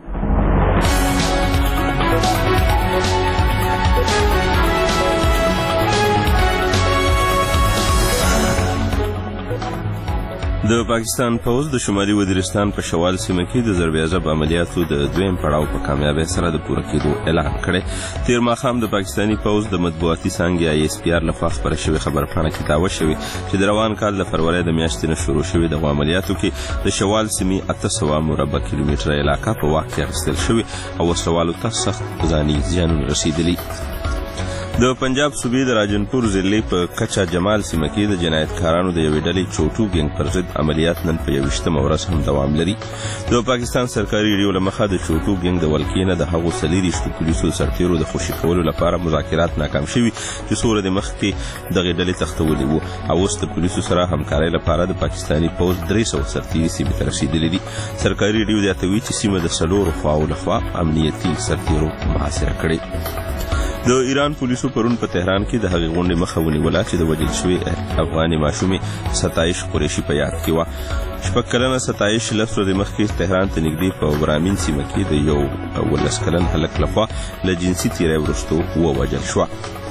Speaker 2: د پاکستان پوز د شمالي وزیرستان په شوال سیمه کې د ضرب عضب عملیاتو د دویم پړاو په کامیابی سره د پوره کېدو اعلان کړی. تیر ماښام د پاکستاني پوز د مطبوعاتي څانګې آی اس پی آر لخوا خپره شوې خبرپاڼه کې دعوه شوې چې د روان کال د فروری د میاشتې نه شروع شوې دغو عملیاتو کې د شوال سیمې اته سوه مربع کیلومتره علاقه په واک کې اخیستل شوې او وسلوالو ته سخت ځاني زیانونه رسېدلي. د پنجاب صوبې د راجنپور ضلع په کچا جمال سیمه کې د جنایتکارانو د یوې ډلې چوټو ګینګ پر ضد عملیات نن په یوویشتمه ورځ هم دوام لري. د پاکستان سرکاري ریډیو له مخه د چوټو ګینګ د ولکې نه د هغو څلېرویشتو پولیسو سرتېرو د خوشي کولو لپاره مذاکرات ناکام شوي چې څو ورځې مخکې دغې ډلې تښتولي وو او اوس د پولیسو سره همکارۍ لپاره د پاکستاني پوځ درې سوه سرتېري سیمې ته رسېدلي دي. سرکاري ریډیو زیاتوي چې سیمه د څلورو خواو لخوا امنیتي سرتېرو محاصره کړې. د ایران پولیسو پرون په تهران کې د هغې غونډې مخه ونیوله چې د وژل شوې افغاني ماشومې ستایش قریشي په یاد کې وه. شپږ کلنه ستایش لس ورځې مخکې تهران ته نږدې په برامین سیمه کې د یو ولس کلن هلک لخوا له جنسي تیری وروستو ووژل شوه.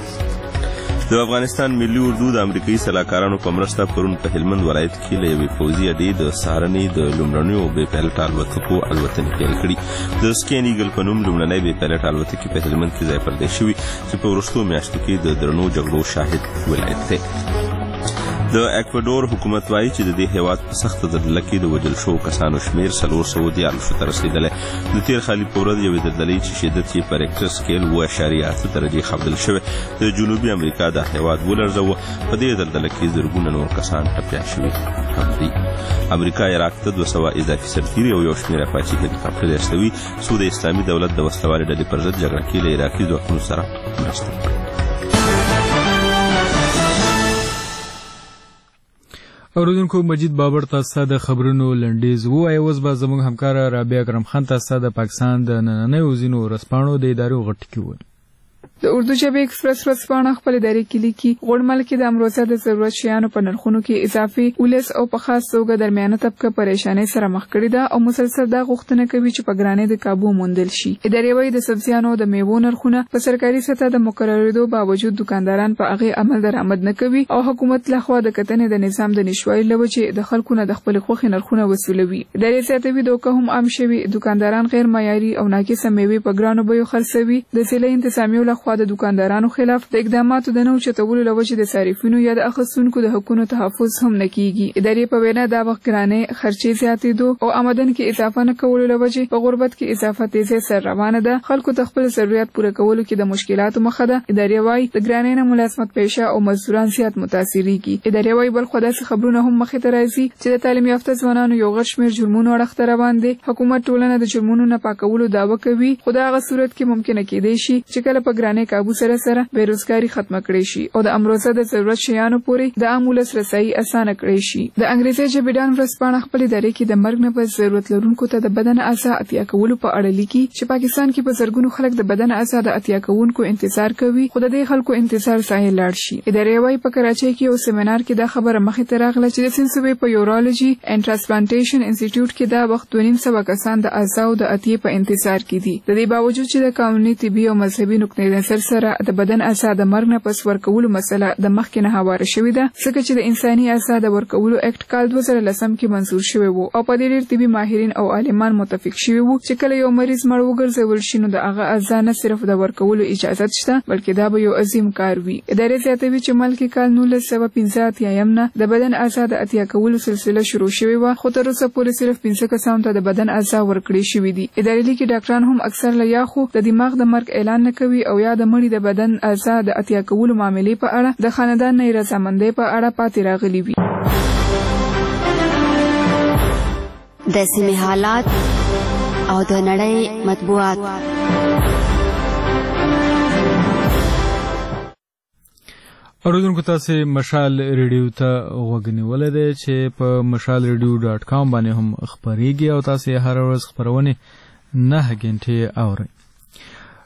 Speaker 2: د افغانستان ملي اردو د امریکایي سلاکارانو په مرسته پرون په هلمند ولایت کې له یوې پوځي اډې د سهارنۍ د لومړنیو بې پیلوټه الوتکو الوتنې پیل کړي. د سکین ایګل په نوم لومړنۍ بې پیلوټه الوتکې په هلمند کې ځای پرځای شوي چې په وروستو میاشتو کې د درنو جګړو شاهد ولایت دی. د اکوادور حکومت وایي چې د دې هیواد په سخته زلزله کې د وژل شوو کسانو شمیر څلور سوه دیارلسو ته رسېدلی. د تېر خالي په ورځ یوې زلزلې چې شدت یې په ریکټر سکیل اوه اعشاریه اته درجې ښودل شوی د جنوبي امریکا دا هیواد ولړزوه. په دې زلزله کې زرګونه نور کسان ټپیان شوي هم دي. امریکا عراق ته دوه سوه اضافي سرتېري او یو شمېر اپاچي هلیکاپټرې استوي څو د اسلامي دولت د وسلوالې ډلې پر ضد جګړه کې له عراقي ځواکونو سره مرسته وکړي.
Speaker 1: اوریدونکو مجید بابر تاسو د خبرونو لنډیز وایي. اوس به زموږ همکار رابعه اکرم خان تاسو د پاکستان د نننیو ځینو ورځپاڼو د ادارو غټ کې وایي.
Speaker 6: د اردو ژبې ایکسپرس ورځپاڼه خپل ادارې کې لیکي غوړمل کې د امروزه د ضرورت شیانو په نرخونو کې اضافي ولس او په خاص توګه درمیانه طبقه پریشانۍ سره مخ کړې ده او مسلسل دا غوښتنه کوي چې په ګرانۍ د قابو موندل شي. ادارې وايي د سبزیانو د میوو نرخونه په سرکاري سطح د مقررېدو باوجود دکانداران په هغې عمل درآمد نه کوي او حکومت لخوا د کتنې د نظام د نشوالي له وجې د خلکو نه د خپلې خوښې نرخونه وصولوي. ادارې زیاتوي دوکه هم عام شوي دکانداران غیر معیاري او ناقصه میوې په ګرانو بیو خرڅوي. د ضلعي انتظامیو لخوا د دکاندارانو خلاف د اقداماتو د نه اوچتولو له وجې د صارفینو یا د اخیستونکو د حقونو تحفظ هم نه کیږي. ادارې په وینا دا وخت ګرانۍ خرچې زیاتېدو او آمدن کې اضافه نه کولو له وجې په غربت کې اضافه تیزی سره روانه ده. خلکو ته خپل ضرورت پوره کولو کې د مشکلاتو مخه ده. ادارې وايي د ګرانۍ نه ملازمت پیشه او مزدوران زیات متاثریږي. ادارې وايي بل خو داسې خبرونه هم مخې ته راځي چې د تعلیم یافته ځوانانو یو غټ شمېر جرمونو اړخ ته روان دي. حکومت ټولنه د جرمونو نه پاکولو دعوه کوي خو د هغه صورت کې ممکنه کېدای شي چې کله په ګرانۍ قابو سره سره بیروزګاري ختمه کړی شي او د امروزه د ضرورت شیانو پورې د عام ولس رسایي اسانه کړی شي. د انګریزي ژبې ډان ورځپاڼه خپل ادارې کې د مرګ نه پس ضرورت لرونکو ته د بدن اعضاء عطیه کولو په اړه لیکي چې پاکستان کې په زرګونو خلک د بدن اعضاء د عطیه کوونکو انتظار کوي خو د دې خلکو انتظار ځای لاړ شي. ادارې وايي په کراچۍ کې یو سیمینار کې دا خبره مخې ته راغله چې د سند صوبې په یورولوژي اینډ ټرانسپلانټیشن انسټیټیوټ کې دا وخت دوه نیم سوه کسان د اعضاء د عطیې په انتظار کې دي. د دې باوجود چې د قانوني طبي او مذهبي نقطې نظر سره د بدن اعضاء د مرګ نه پس ورکولو مسله د مخکې نه هواره شوې ده ځکه چې د انساني اعضاء د ورکولو اکټ کال دوه زره لسم کې منظور شوی و او په دې ډېر طبي ماهرین او عالمان متفق شوي وو چې کله یو مریض مړ وګرځول شي نو د هغه اعضاء نه صرف د ورکولو اجازه شته بلکې دا به یو عظیم کار وي. ادارې زیاتوي چې ملکي کال نولس سوه پنځه اتیایم نه د بدن اعضاء د عطیه کولو سلسله شروع شوې وه خو تر اوسه پورې صرف پنځه کسانو ته د بدن اعضاء ورکړې شوي دي. ادارې لیکي ډاکټران هم اکثر له یا خو د دماغ د مرګ اعلان نه کوي او یا د مړي د بدن اعضاء د عطیه کولو معاملې په اړه د خاندان نه رضامندۍ په اړه پاتې راغلي وي.
Speaker 20: د سیمې حالات او د نړۍ مطبوعات.
Speaker 1: اوریدونکو تاسو مشال ریډیو ته غوږ نیولی دی چې په مشال ریډیو ډاټ کام باندې هم خپریږي او تاسو هر ورځ خپرونه نه غنټې اورئ.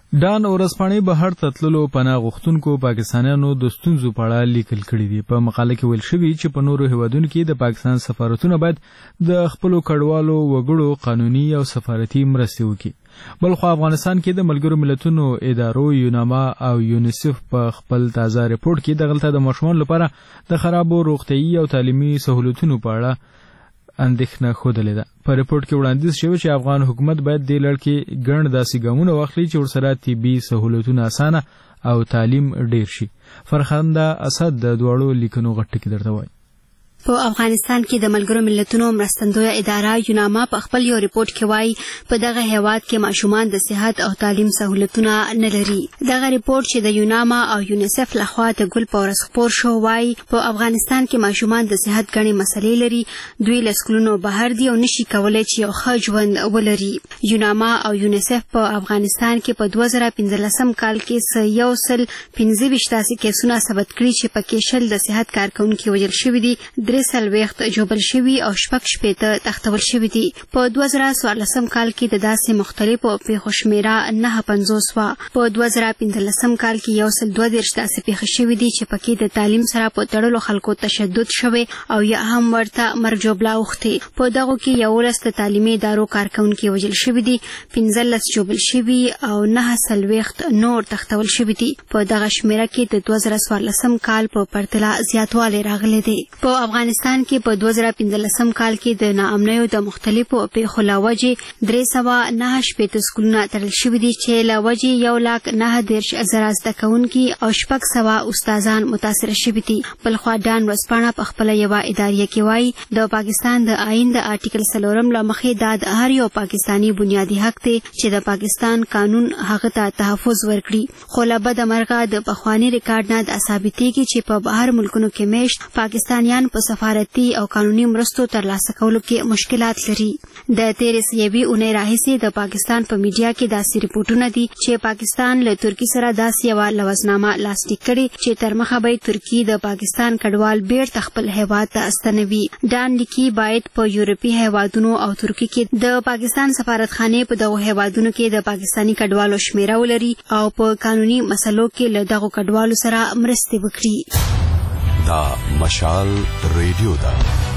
Speaker 1: ډان ورځپاڼې بهر ته تللو پناه غوښتونکو پاکستانیانو د ستونزو په اړه لیکل کړي دي. په مقاله کې ویل شوي چې په نورو هیوادونو کې د پاکستان سفارتونه باید د خپلو کډوالو وګړو قانوني او سفارتي مرستې وکړي. بلخو افغانستان کې د ملګرو ملتونو ادارو یوناما او یونیسف په خپل تازه ریپورت کې دغلته د ماشومانو لپاره د خرابو روغتیايي او تعلیمي سہولتونو په اړه اندېښنه ښودلې ده. په ریپورت کې وړاندیز شوی چې افغان حکومت باید دې لړ کې ګڼ داسې ګامونه واخلي چې ورسره طبي سہولتونه اسانه او تعلیم ډیر شي. فرخنده اسد د دواړو لیکنو غټ ټکی درته وایي.
Speaker 20: په افغانستان کې د ملګرو ملتونو مرستندویه اداره یوناما په خپل یو ریپورت کې وایي په دغه هیواد کې ماشومان د صحت او تعلیم سہولتونه نه لري. دغه ریپورت چې د یوناما او یونیسف لخوا د ګل په ورځ خپور شو وایي په افغانستان کې ماشومان د صحت ګڼې مسلې لري. دوی له سکولونو بهر دي او نشي کولی چې یو ښه ژوند ولري. یوناما او یونیسف په افغانستان کې په دوه زره پنځلسم کال کې څه یو سل پنځه ویشت داسې کیسونه ثبت کړي چې پکې شل د صحت کارکوونکي وژل شوي دي، درې څلوېښت ژوبل شوي او شپږ شپېته تښتول شوي دي. په دوه زره څوارلسم کال کې د داسې مختلفو پیښو شمېره نهه پنځوس وه. په دوه زره پنځلسم کال کې یو سل دوه دېرش داسې پیښې شوي دي چې پکې د تعلیم سره په تړلو خلکو تشدد شوی او یا هم ورته مرګ ژوبله اوښتې. په دغو کې یولس د تعلیمي ادارو کارکوونکي وژل شوي دي، پنځلس ژوبل شوي او نهه څلوېښت نور تښتول شوي دي. په دغه شمېره کې د دوه زره څوارلسم کال په پرتله زیاتوالی راغلی دی. په افغانستان کې په دوه زره پنځلسم کال کې د ناامنیو د مختلفو پیښو له وجې درې سوه نهه شپېته سکولونه تړل شوي دي چې له وجې یو لاک نهه دېرش زره زده کوونکي او شپږ سوه استادان متاثره شوي دي. بلخوا ډان ورځپاڼه په خپله یوه اداریه کې وایي د پاکستان د آئین د آرټیکل څلورم له مخې دا د هر یو پاکستاني بنیادي حق دی چې د پاکستان قانون هغه ته تحفظ ورکړي. خو له بده مرغه د پخواني ریکارډ نه دا ثابتېږي چې په بهر ملکونو کې میشت پاکستانیان په سفارتي او قانوني مرستو ترلاسه کولو کې مشکلات لري. د تیرې یوې اونۍ راهیسې د پاکستان په میډیا کې داسې ریپورټونه دي چې پاکستان له ترکي سره داسې یوه لوظنامه لاسلیک کړې چې تر مخه به ترکي د پاکستان کډوال بیرته خپل هیواد ته استنوي. ډان لیکي باید په یورپي هیوادونو او ترکي کې د پاکستان سفارتخانې په دغو هیوادونو کې د پاکستاني کډوالو شمیره ولري او په قانوني مسلو کې له دغو کډوالو سره مرستې وکړي.
Speaker 3: دا مشال ریډیو ده.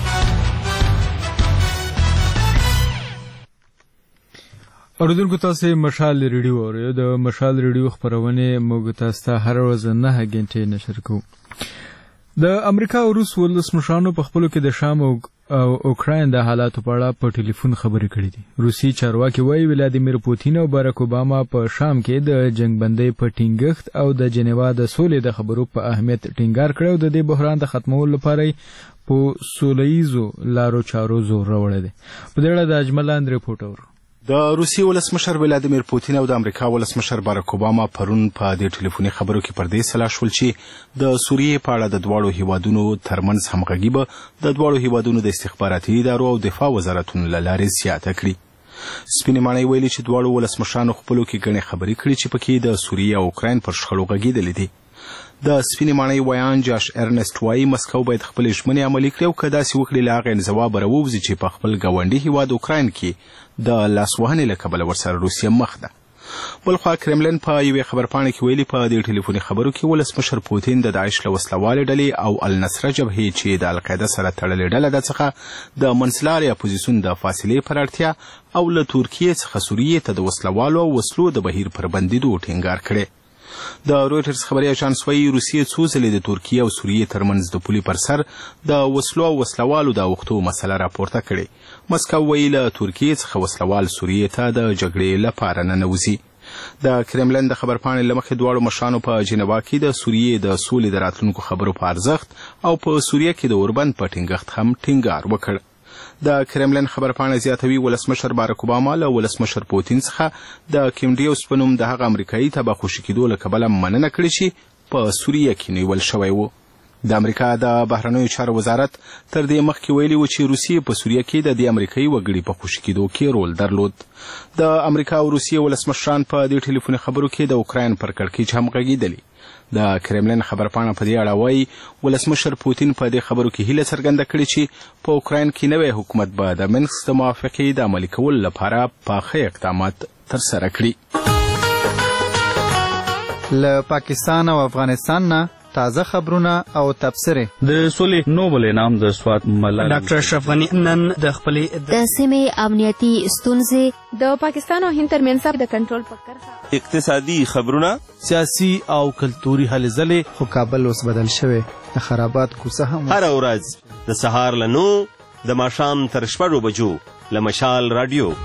Speaker 1: اوریدونکو تاسو مشال ریډیو اورئ. د مشال ریډیو خبرونه موږ تاسو ته هر ورځ نه غنټې نشر کوو. د امریکا او روس ولس مشرانو په خپلو کې د شام او اوکراین د حالاتو په اړه په ټلیفون خبرې کړې دي. روسي چارواکي وایي ولادیمیر پوتین او باراک اوباما په شام کې د جنگ بندۍ په ټینګښت او د جنیوا د سولې د خبرو په اهمیت ټینګار کړی او د دې بحران د ختمولو لپاره په سولهییزو لارو چارو زور راوړی دی. په دې اړه د اجملاند ریپورټ اورو.
Speaker 21: د روسي ولسمشر ولادیمیر پوتین او د امریکا ولسمشر باراک اوباما پرون په دې ټلیفوني خبرو کې پر دې سلا شول چې د سوریې په اړه د دواړو هیوادونو ترمنځ همغږي به د دواړو هیوادونو د استخباراتي ادارو او دفاع وزارتونو له لارې زیاته کړي. سپینې ماڼۍ ویلي چې دواړو ولسمشرانو خپلو کې ګڼې خبرې کړي چې پکې د سوریې او اوکراین پر شخړو غږېدلې دي. د سپینې ماڼۍ ویان جاش ارنسټ وایي مسکو باید خپلې ژمنې عملي کړي او که داسې وکړي له هغې انزوا به راووځي چې په خپل ګاونډي هیواد اوکراین کې د لاسوهنې له کبله ورسره روسیه مخ ده. بلخوا کرملن په یوې خبرپاڼې کې ویلي په دې ټلیفوني خبرو کې ولسمشر پوتین د داعش له وسلوالې ډلې او النصره جبهې چې د القاعده سره تړلې ډله ده څخه د منځلارې اپوزیسیون د فاصلې پر اړتیا او له ترکیې څخه سوریې ته د وسلوالو او وسلو د بهیر پر بندېدو ټینګار کړی. د رویټرز خبري اژانس وایي روسیې څو ځلې د ترکیې او سوریې ترمنځ د پولې پر سر د وسلو او وسلوالو د اوښتو مسله راپورته کړې. مسکو وایي له ترکیې څخه وسلوال سوریې ته د جګړې لپاره ننوځي. د کرملن د خبرپاڼې له مخې دواړو مشرانو په جنیوا کې د سوریې د سولې د راتلونکو خبرو په ارزښت او په سوریه کې د اوربند په ټینګښت هم ټینګار وکړ. د کرملن خبرپاڼه زیاتوي ولسمشر باراک اوباما له ولسمشر پوتین څخه د کیم ډیوس په نوم د هغه امریکایي تبه خوشي کېدو له کبله مننه کړې چې په سوریه کې نیول شوی و. د امریکا د بهرنیو چارو وزارت تر دې مخکې ویلي و چې روسیې په سوریه کې د دې امریکایي وګړي په خوشي کېدو کې رول درلود. د امریکا او روسیې ولسمشران په دې ټلیفوني خبرو کې د اوکراین پر کړکېچ هم غږېدلي. د کرملن خبرپاڼه په دې اړه وایي ولسمشر پوتین په دې خبرو کې هیله څرګنده کړې چې په اوکراین کې نوی حکومت به د منسک د موافقې د عملي کولو لپاره پاخه اقدامات ترسره کړي.
Speaker 9: له پاکستان او افغانستان نه تازه خبرونه او تبصره.
Speaker 8: د سولې نوبل انعام د سوات ملال
Speaker 22: ډاکټر اشرف غنی نن د خپلې
Speaker 11: د سیمې امنیتي ستونزې د پاکستان او هند ترمنځ د کنټرول په کرښه
Speaker 2: اقتصادي خبرونه
Speaker 14: سیاسي او کلتوري هلې ځلې.
Speaker 9: خو کابل اوس بدل شوی د خرابات کوڅه هم
Speaker 23: هر ورځ د سهار له نو د ماښام تر شپږو بجو له مشال رادیو.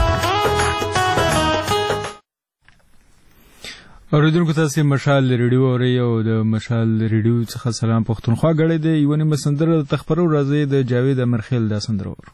Speaker 1: اوریدونکو تاسو مشال ریډیو اورئ او د مشال ریډیو څخه سلام پښتونخوا غړي دی یو نیمه سندره د تخبرو راځي د جاوید امرخیل دا سندره ور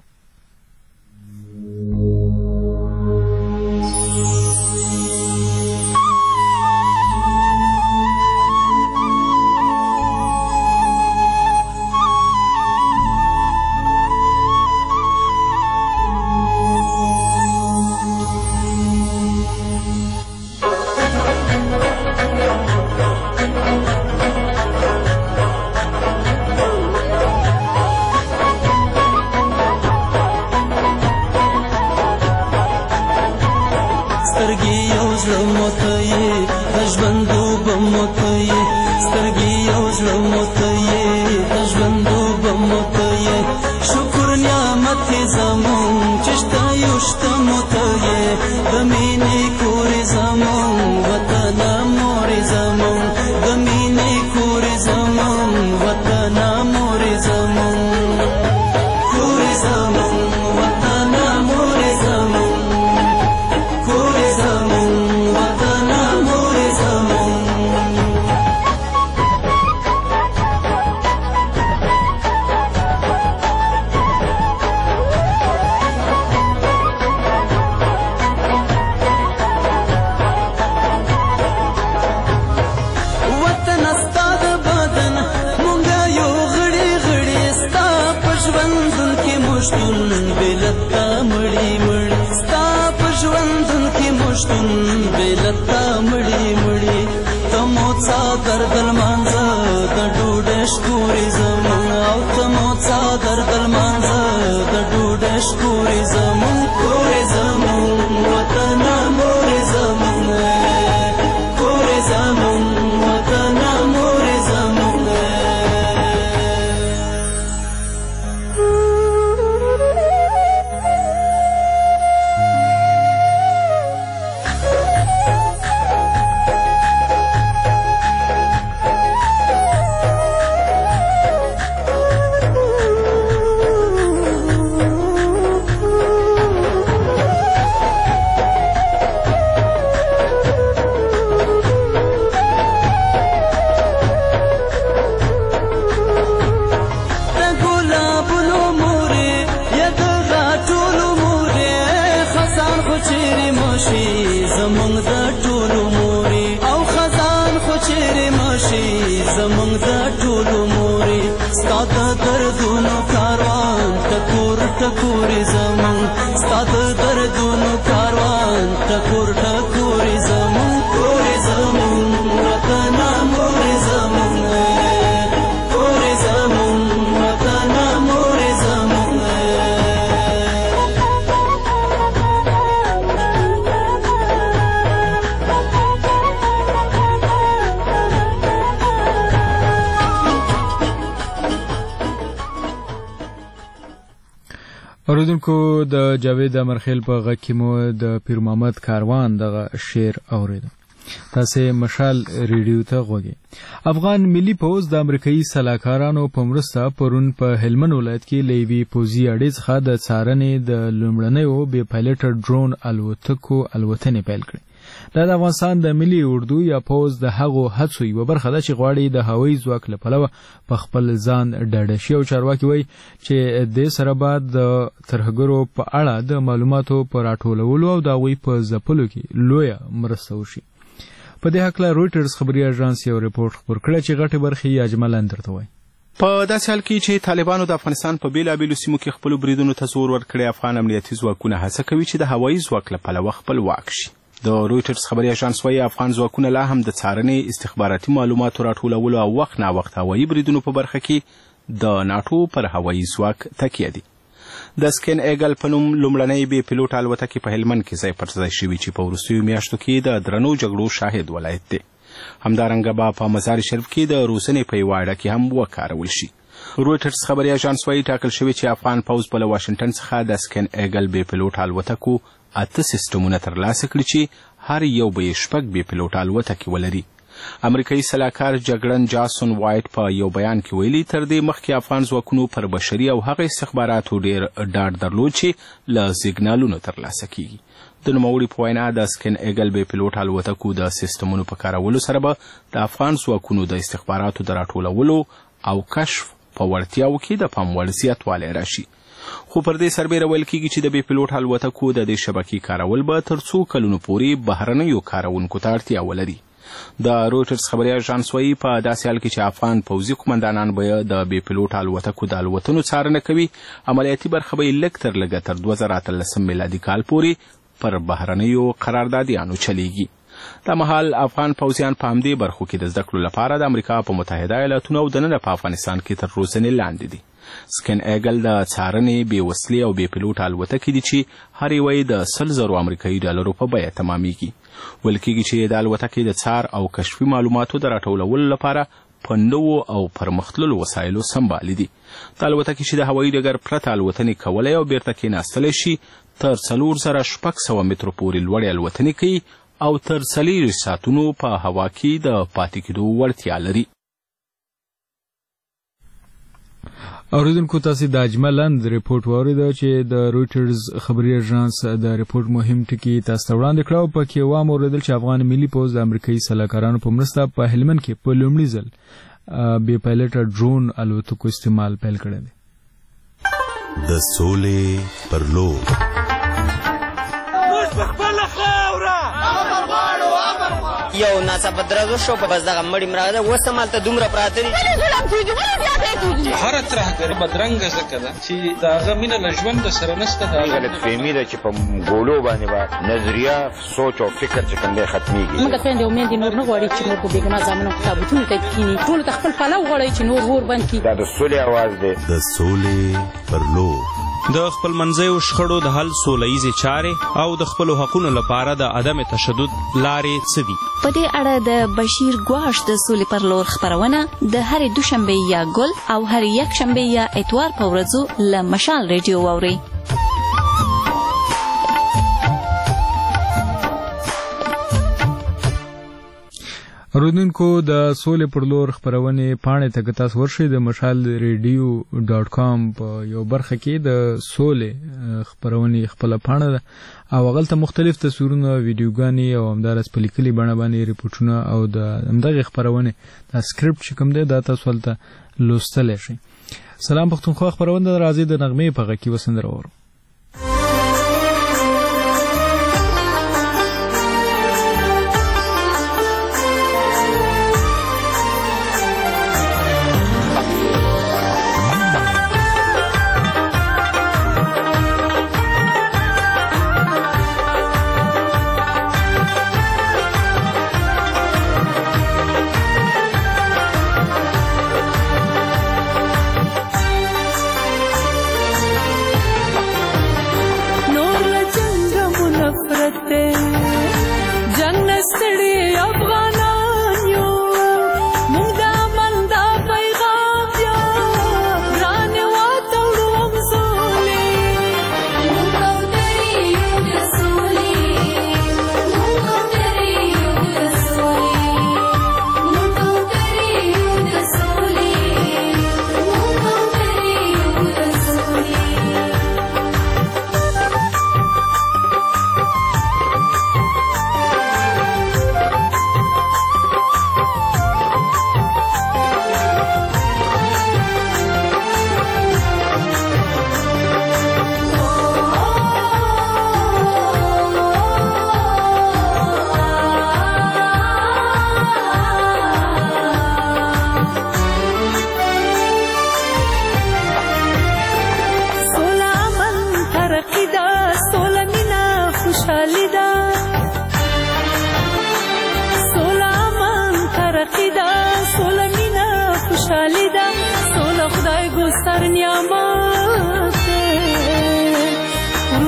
Speaker 1: اوریدونکو د جاوید امرخیل په غږ کې مو د پیر محمد کاروان دغه شعر اوریدو. تاسو مشال ریډیو ته غوږی. افغان ملي پوز د امریکایي سلاکارانو په مرسته پرون په هلمند ولایت کې لیوی پوزي اډې څخه د څارنې د لومړنیو بې پایلټ ډرون الوتکو الوتنې پیل کړې. دا د افغانستان د ملي اردو یا پوز د هغو هڅو یوه برخه ده چې غواړي د هوایي ځواک له پلوه په خپل ځان ډاډه شي او چارواکي وایي چې دې سره به د ترهګرو په اړه د معلوماتو په راټولولو او د هغوی په ځپلو کې لویه مرسته وشي. په دې هکله رویټرز خبري اژانس یو رپورټ خپور کړی چې غټې برخې یې اجمل درته وایي.
Speaker 21: په داسې حال کې چې طالبانو د افغانستان په بیلابیلو سیمو کې خپلو بریدونو ته زور ورکړی، افغان امنیتي ځواکونه هڅه کوي چې د هوایي ځواک له پلوه خپل واک شي. د رویټرز خبري اژانس وايي افغان ځواکونه لا هم د څارنې، استخباراتي معلوماتو راټولولو او وخت نا وخت هوایي بریدونو په برخه کې د ناټو پر هوایي ځواک تکیه دي. د سکین ایګل په نوم لومړنۍ بې پیلوټ الوتکې په هلمند کې ځای پر ځای شوي چې په وروستیو میاشتو کې د درنو جګړو شاهد ولایت دی. همدارنګه به په مزار شریف کې د روزنې په یوه اډه کې هم وکارول شي. رویټرز خبري اژانس وايي ټاکل شوی چې افغان پوځ په واشنگټن څخه د سکین ایګل بې پیلوټ الوتکو اته سیسټمونه ترلاسه کړي چې هر یو به شپږ بې پیلوټ الوتکې ولري. امریکایي سلاکار جګړن جاسون وایټ په یو بیان کې ویلي تر دې مخکې افغان ځواکونو پر بشري او هغه استخباراتو ډېر ډاډ درلود چې له سیګنالونو ترلاسه کیږي. د نوموړي په وینا د سکین ایګل بې پیلوټ الوتکو د سیسټمونو په کارولو سره به د افغان ځواکونو د استخباراتو د راټولولو او کشف په وړتیاو کې د پام وړ زیاتوالی راشي. خو پر دې سربیره ویل کیږي چې د بې پیلوټ الوتکو د دې شبکې کارول به تر څو کلونو پورې بهرنیو کارونکو ته اړتیا ولري. د رویټرز خبري اژانس وايي په داسې حال کې چې افغان پوځي قومندانان به د بې پیلوټ الوتکو د الوتنو څارنه کوي، عملیاتي برخه به یې لږ تر لږه تر دوه زره اتلسم میلادي کال پورې پر بهرنیو قراردادیانو چلیږي. دا مهال افغان پوځیان په همدې برخو کې د زده کړو لپاره د امریکا په متحده ایالاتونو او دننه په افغانستان کې تر روزنې لاندې دي. سکین ایګل د څارنې بې وسلې او بې پیلوټ الوتکې دي چې هر یوه یې د سل زرو امریکایي ډالرو په بیه تمامیږي. ویل کېږي چې د الوتکې د څار او کشفي معلوماتو د راټولولو لپاره په نوو او پرمختللو وسایلو سمبالي دي. د الوتکې چې د هوایي ډګر پرته الوتنې کولی او بیرته کېناستلی شي تر څلور زره شپږ سوه مترو پورې لوړې الوتنې کوي او تر څلېرویشت ساعتونو په هوا کې د پاتې کېدو وړتیا لري.
Speaker 1: اوریدونکو تاسو د اجملند ریپورت واوریده چې د رویټرز خبري اژانس د ریپورت مهم ټکي تاسو ته وړاندې کړو. په کې وام اوریدل چې افغان ملي پوځ د امریکایي سلاکارانو په مرسته په هلمند کې په لومړي ځل بې پایلټه ډرون الوتکو استعمال پیل کړی دی.
Speaker 3: د سولې پر لور
Speaker 7: یو ناڅاپه درز وشو په بس دغه مړي مراغله اوس همالته دومره پراته دي.
Speaker 12: هره ترهګري بدرنګه ځکه ده چې د هغه مینه له ژونده سره نشته. دا
Speaker 13: غلطفهمي ده چې په ګولو باندې به نظریه سوچ او فکر چې کوم دی ختمیږي.
Speaker 15: موږ خویندې او میندې نور نه غواړي چې نور په بېګناه زامنو په تابوتونو ته کښېني. ټولو ته خپل پلو غواړئ چې نور اور بند کړي.
Speaker 13: دا د سولې اواز دی.
Speaker 3: د سولې پر لور
Speaker 8: د خپل منځیو شخړو د حل سوله ییزې چارې او د خپلو حقونو لپاره د عدم تشدد لارې څه دي؟
Speaker 11: په دې اړه د بشیر ګواش د سولې پر لور خپرونه د هرې دوشنبې یا ګل او هرې یکشنبې یا اتوار په ورځو له مشال ریډیو واورئ.
Speaker 1: اوریدونکو د سولې پر لور خپرونې پاڼې ته که تاسو ورشئ د مشال ریډیو ډاټ کام په یو برخه کې د سولې خپرونې خپله پاڼه ده او هغلته مختلف تصویرونه، ویډیوګانې او همداراز په لیکلي بڼه باندې ریپورټونه او د همدغې خپرونې دا سکرپټ چې کوم دی دا تاسو هلته لوستلی شئ. سلام پښتونخوا خپرونه ده، راځئ د نغمې په غږ کې وسندره واورو.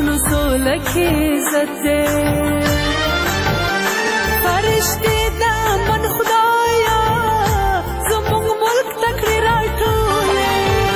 Speaker 24: کی عزت دے فرشتے دا
Speaker 4: من خدایا زمونږ ملک تکړې راټولې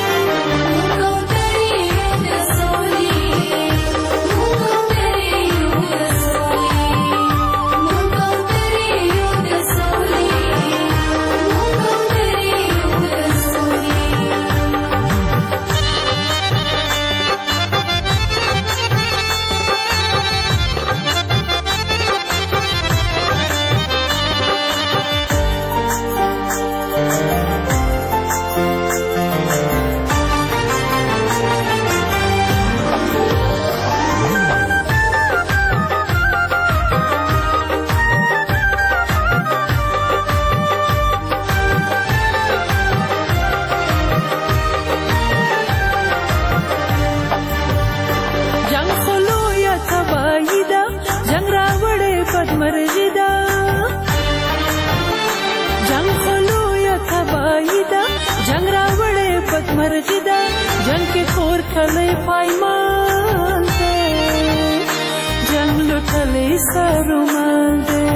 Speaker 4: مرغی دا جنگ کے خور کھلے پائمان دے جنگ لٹھلے سرومان دے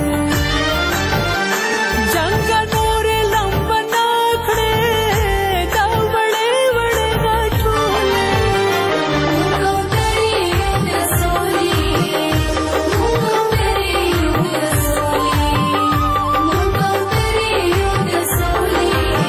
Speaker 4: جنگ کا نور لمبا ناکھڑے دا بڑے بڑے گاٹھولے مونگو تری یوں رسولی مونگو تری یوں رسولی مونگو تری یوں رسولی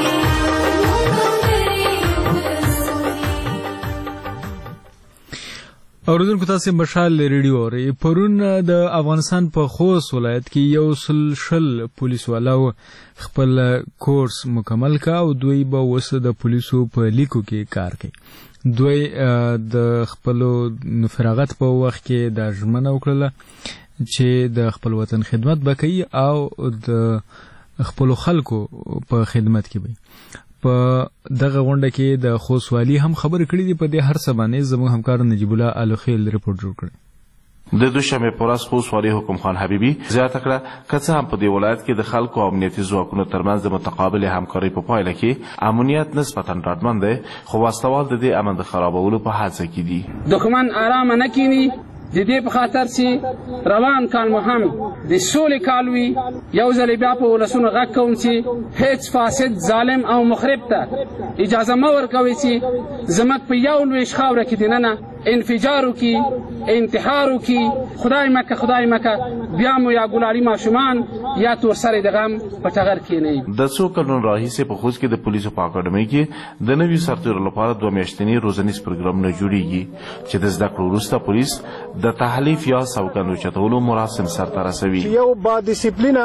Speaker 1: اوریدونکو تاسو مشال ریډیو اورئ. پرون د افغانستان په خوست ولایت کې یو سل شل پولیس والاو خپل کورس مکمل کا او دوی به اوس د پولیسو په لیکو کې کار کوي. دوی د خپل فراغت په وخت کې د ژمنه وکړه چې د خپل وطن خدمت وکړي او د خپل خلکو په خدمت کې وي. په دغه غونډه کې د خوست والی هم خبرې کړې دي. په دې هر څه باندې زموږ همکار نجیب الله الوخیل رپورټ جوړ کړی.
Speaker 5: د دوشنبه په ورځ خوست والي حکم خان حبیبي زیاته کړه که څه هم په دې ولایت کې د خلکو او امنیتي ځواکونو ترمنځ د متقابل همکارۍ په پایله کې امنیت نسبتا ډاډمن دی، خو وسلوال د دې امن د خرابولو په هڅه کې دي.
Speaker 10: دښمن آرام نه کینی د دې په خاطر چې روان کال مو هم د سولې کال وي. یو ځل بیا په ولسونو غږ کوم چې هیڅ فاسد ظالم او مخرب ته اجازه مه ورکوئ چې زموږ په یو لویشت خاوره کې دننه انفجار وکړي، انتحار وکړي. خدای مکه خدای مکه بیا مو یا ګلالي ماشومان یا تور سرې د غم په ټغر کښېنوي.
Speaker 5: د څو کلونو راهیسې په خوست کې د پولیسو په اکاډمۍ کې د نویو سرتېرو لپاره دوه میاشتني روزنیز پروګرامونه جوړیږي چې د زده کړو وروسته پولیس د تحلیف یا سوګند اوچتولو مراسم سرته رسوي.
Speaker 24: یو با ډیسپلینه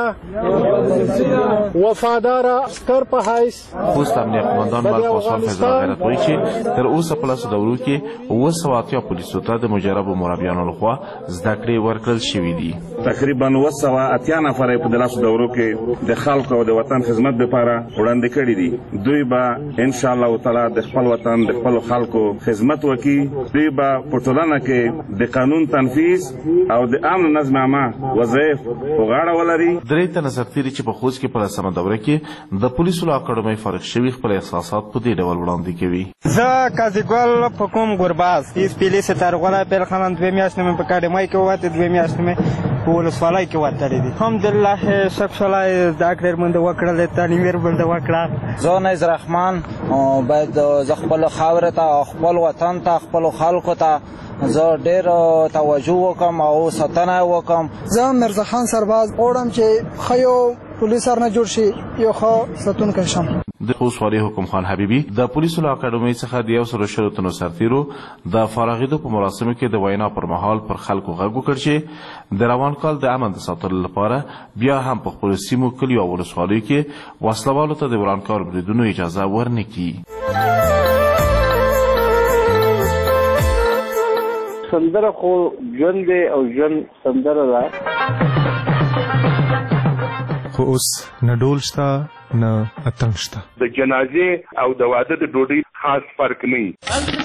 Speaker 24: وفاداره ستر په حیث
Speaker 5: خوست امنیه قماندان ملک پاسوال فیض غیرت وایي چې تر اوسه په لسو دورو کې اووه سوه اتیا پولیسو ته د مجربو مربیانو لخوا زده کړې ورکړل شوي دي.
Speaker 25: تقریبا اووه سوه اتیا نفر یې په د لسو دورو کې د خلکو او د وطن خدمت لپاره وړاندې کړي دي. دوی به انشاءالله تعالی د خپل وطن د خپلو خلکو خدمت وکړي. دوی به په ټولنه کې د قانون تنفیذ او د امن نظم عامه وظایف په غاړه ولري.
Speaker 5: درې تنه سرتېري چې په خوست کې په لسمه دوره کې د پولیسو له اکاډمۍ فارغ شوي خپل احساسات په دې ډول وړاندې کوي.
Speaker 26: زه قاضیګل په کوم ګرباز هیڅ پولیس ترغونه پیل خانان دوه میاشتې مې په اکاډمۍ کې وته دوه میاشتې مې په ولسوالۍ کې وتلې دي. الحمدلله شکشلای زده کړې مونږ وکړل، تعلیم یې مونږ وکړه.
Speaker 27: زه نایز رحمان باید زه خپل خاوره ته خپل وطن ته خپل خلکو ته زه ډېر توجه وکم او ساتنه وکم.
Speaker 28: زه مرزا خان سرباز غواړم چې ښه یو پولیس سرنه جوړ شي، یو ښه ساتونکی شم.
Speaker 5: د خوست والي حکم خان حبیبي د پولیسو له اکاډمۍ څخه د یو سلو شلو تنو سرتېرو د فارغېدو په مراسمو کې د وینا پر مهال پر خلکو غږ وکړ چې د روان کال د امن د ساتلو لپاره بیا هم په خپلو سیمو کلیو او ولسوالیو کې وسلوالو ته د ورانکار بریدونو اجازه ورنکړي.
Speaker 29: سندره خو ژوند دی او ژوند سندره ده،
Speaker 30: خو اوس نه ډول شته نه اتنګ شته.
Speaker 31: د جنازې او د واده د ډوډۍ خاص فرق نه وي.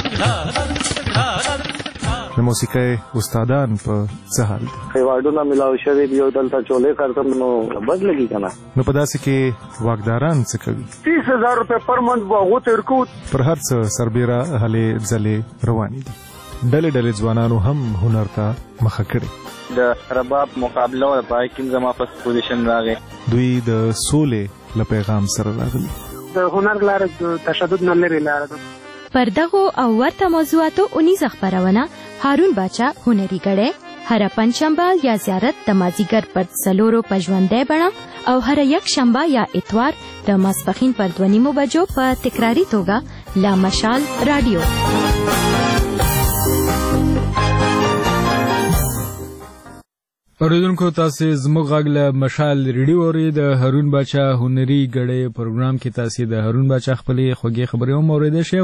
Speaker 30: د موسیقۍ استادان په څه حال دي؟
Speaker 29: ایوارډونه ملاو شوي دي، یو دلته چولې کړتم نو بد لګي که نه.
Speaker 30: نو په داسې کې واکداران څه کوي؟
Speaker 29: تیس هزار روپۍ پر منت به هغو ته ورکوو.
Speaker 30: پر هر څه سربیره هلې ځلې روانې دي. ډلې ډلې ځوانانو هم هنر ته مخه کړې.
Speaker 2: د رباب مقابله او پای کې زما په پوزیشن راغی.
Speaker 30: دوی د سولې له پیغام سره راغلي.
Speaker 24: د هنر لاره د تشدد نه لري لاره ده.
Speaker 6: پر دغو او ورته موضوعاتو اونیزه خپرونه هارون باچا هنري ګړی هر پنځشنبه یا زیارت د مازیګر پر څلورو په ژوندۍ بڼه او هر یک شنبه یا اتوار د ماسپښین پر دوه نیمو بجو په تکراري توګه لا مشال رادیو.
Speaker 1: اوریدونکو تاسو زموږ غږ له مشال ریډیو اورئ. د هارون باچا هنري ګړی پروګرام کې تاسو د هارون باچا خپلې خوږې خبرې هم اوریدئ شئ.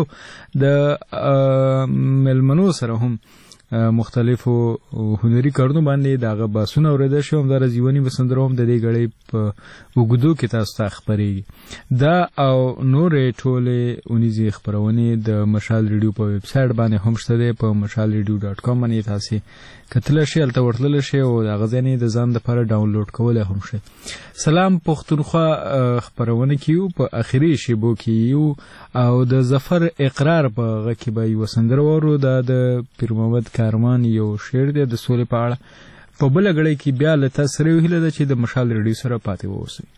Speaker 1: د ملمنو سره هم مختلفو هنري کارونو باندې دغه باسونه اوریدل شو. همدارس ژوندۍ وسندرو هم د دې غړې په وګړو کې تاسو ته خبرېږي. دا او نورې ټولې اونیزې خبرونې د مشال ریډیو په ویب سایټ باندې هم شته دی. په مشال ریډیو ډاټ کام باندې تاسو کتلی شئ، هلته ورتللی شئ او د هغه ځای نه د ځان دپاره ډاونلوډ کولی هم شئ. سلام پښتونخوا خپرونه کې یو، په اخري شیبو کې یو او د ظفر اقرار په هغه کې به یوه سندره واورو. دا د پیر محمد کارمان یو شعر دی د سولې په اړه. په بله ګړۍ کې بیا له تاسو سره یو هیله ده چې د مشال ریډیو سره پاتې واوسئ.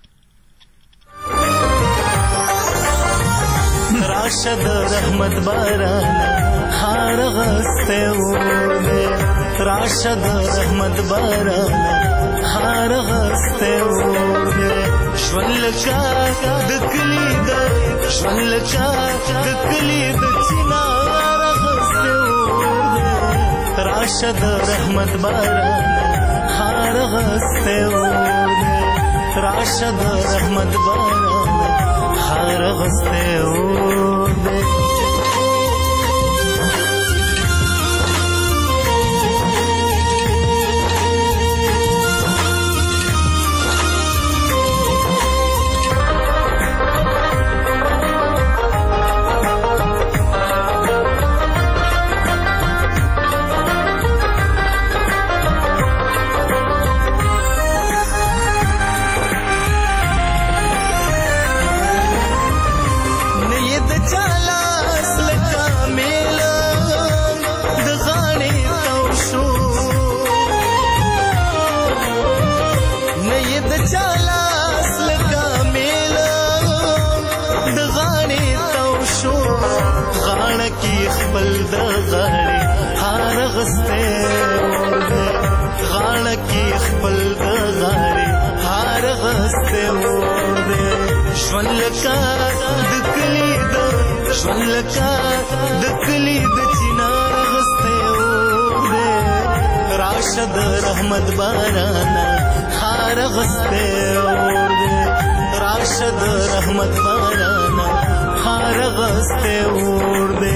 Speaker 9: راشه د رحمت باران خار غسته و راشه د رحمت باران خار غسته و شولکا د کلی د شولکا د کلی د چنار غسته و راشه د رحمت باران خار غسته و راشه د رحمت باران خار غسته و شولکا د کلی د شولکا د کلی د چنار غسته و راشه د رحمت باران خار غسته و راشه د رحمت باران خار غسته و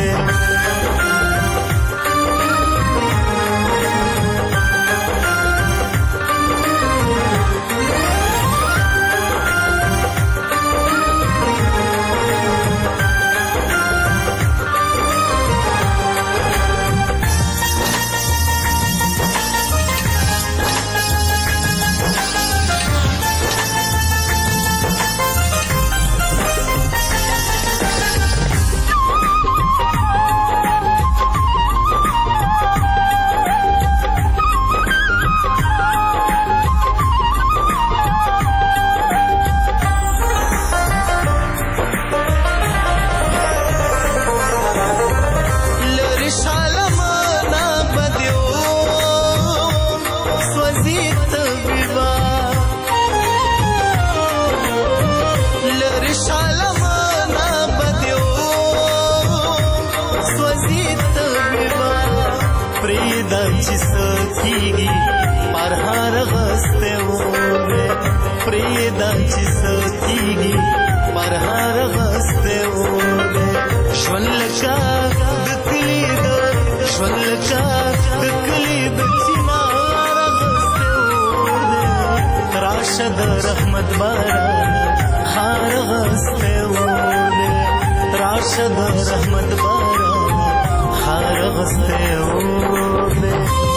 Speaker 9: رحمت باران خار غسته و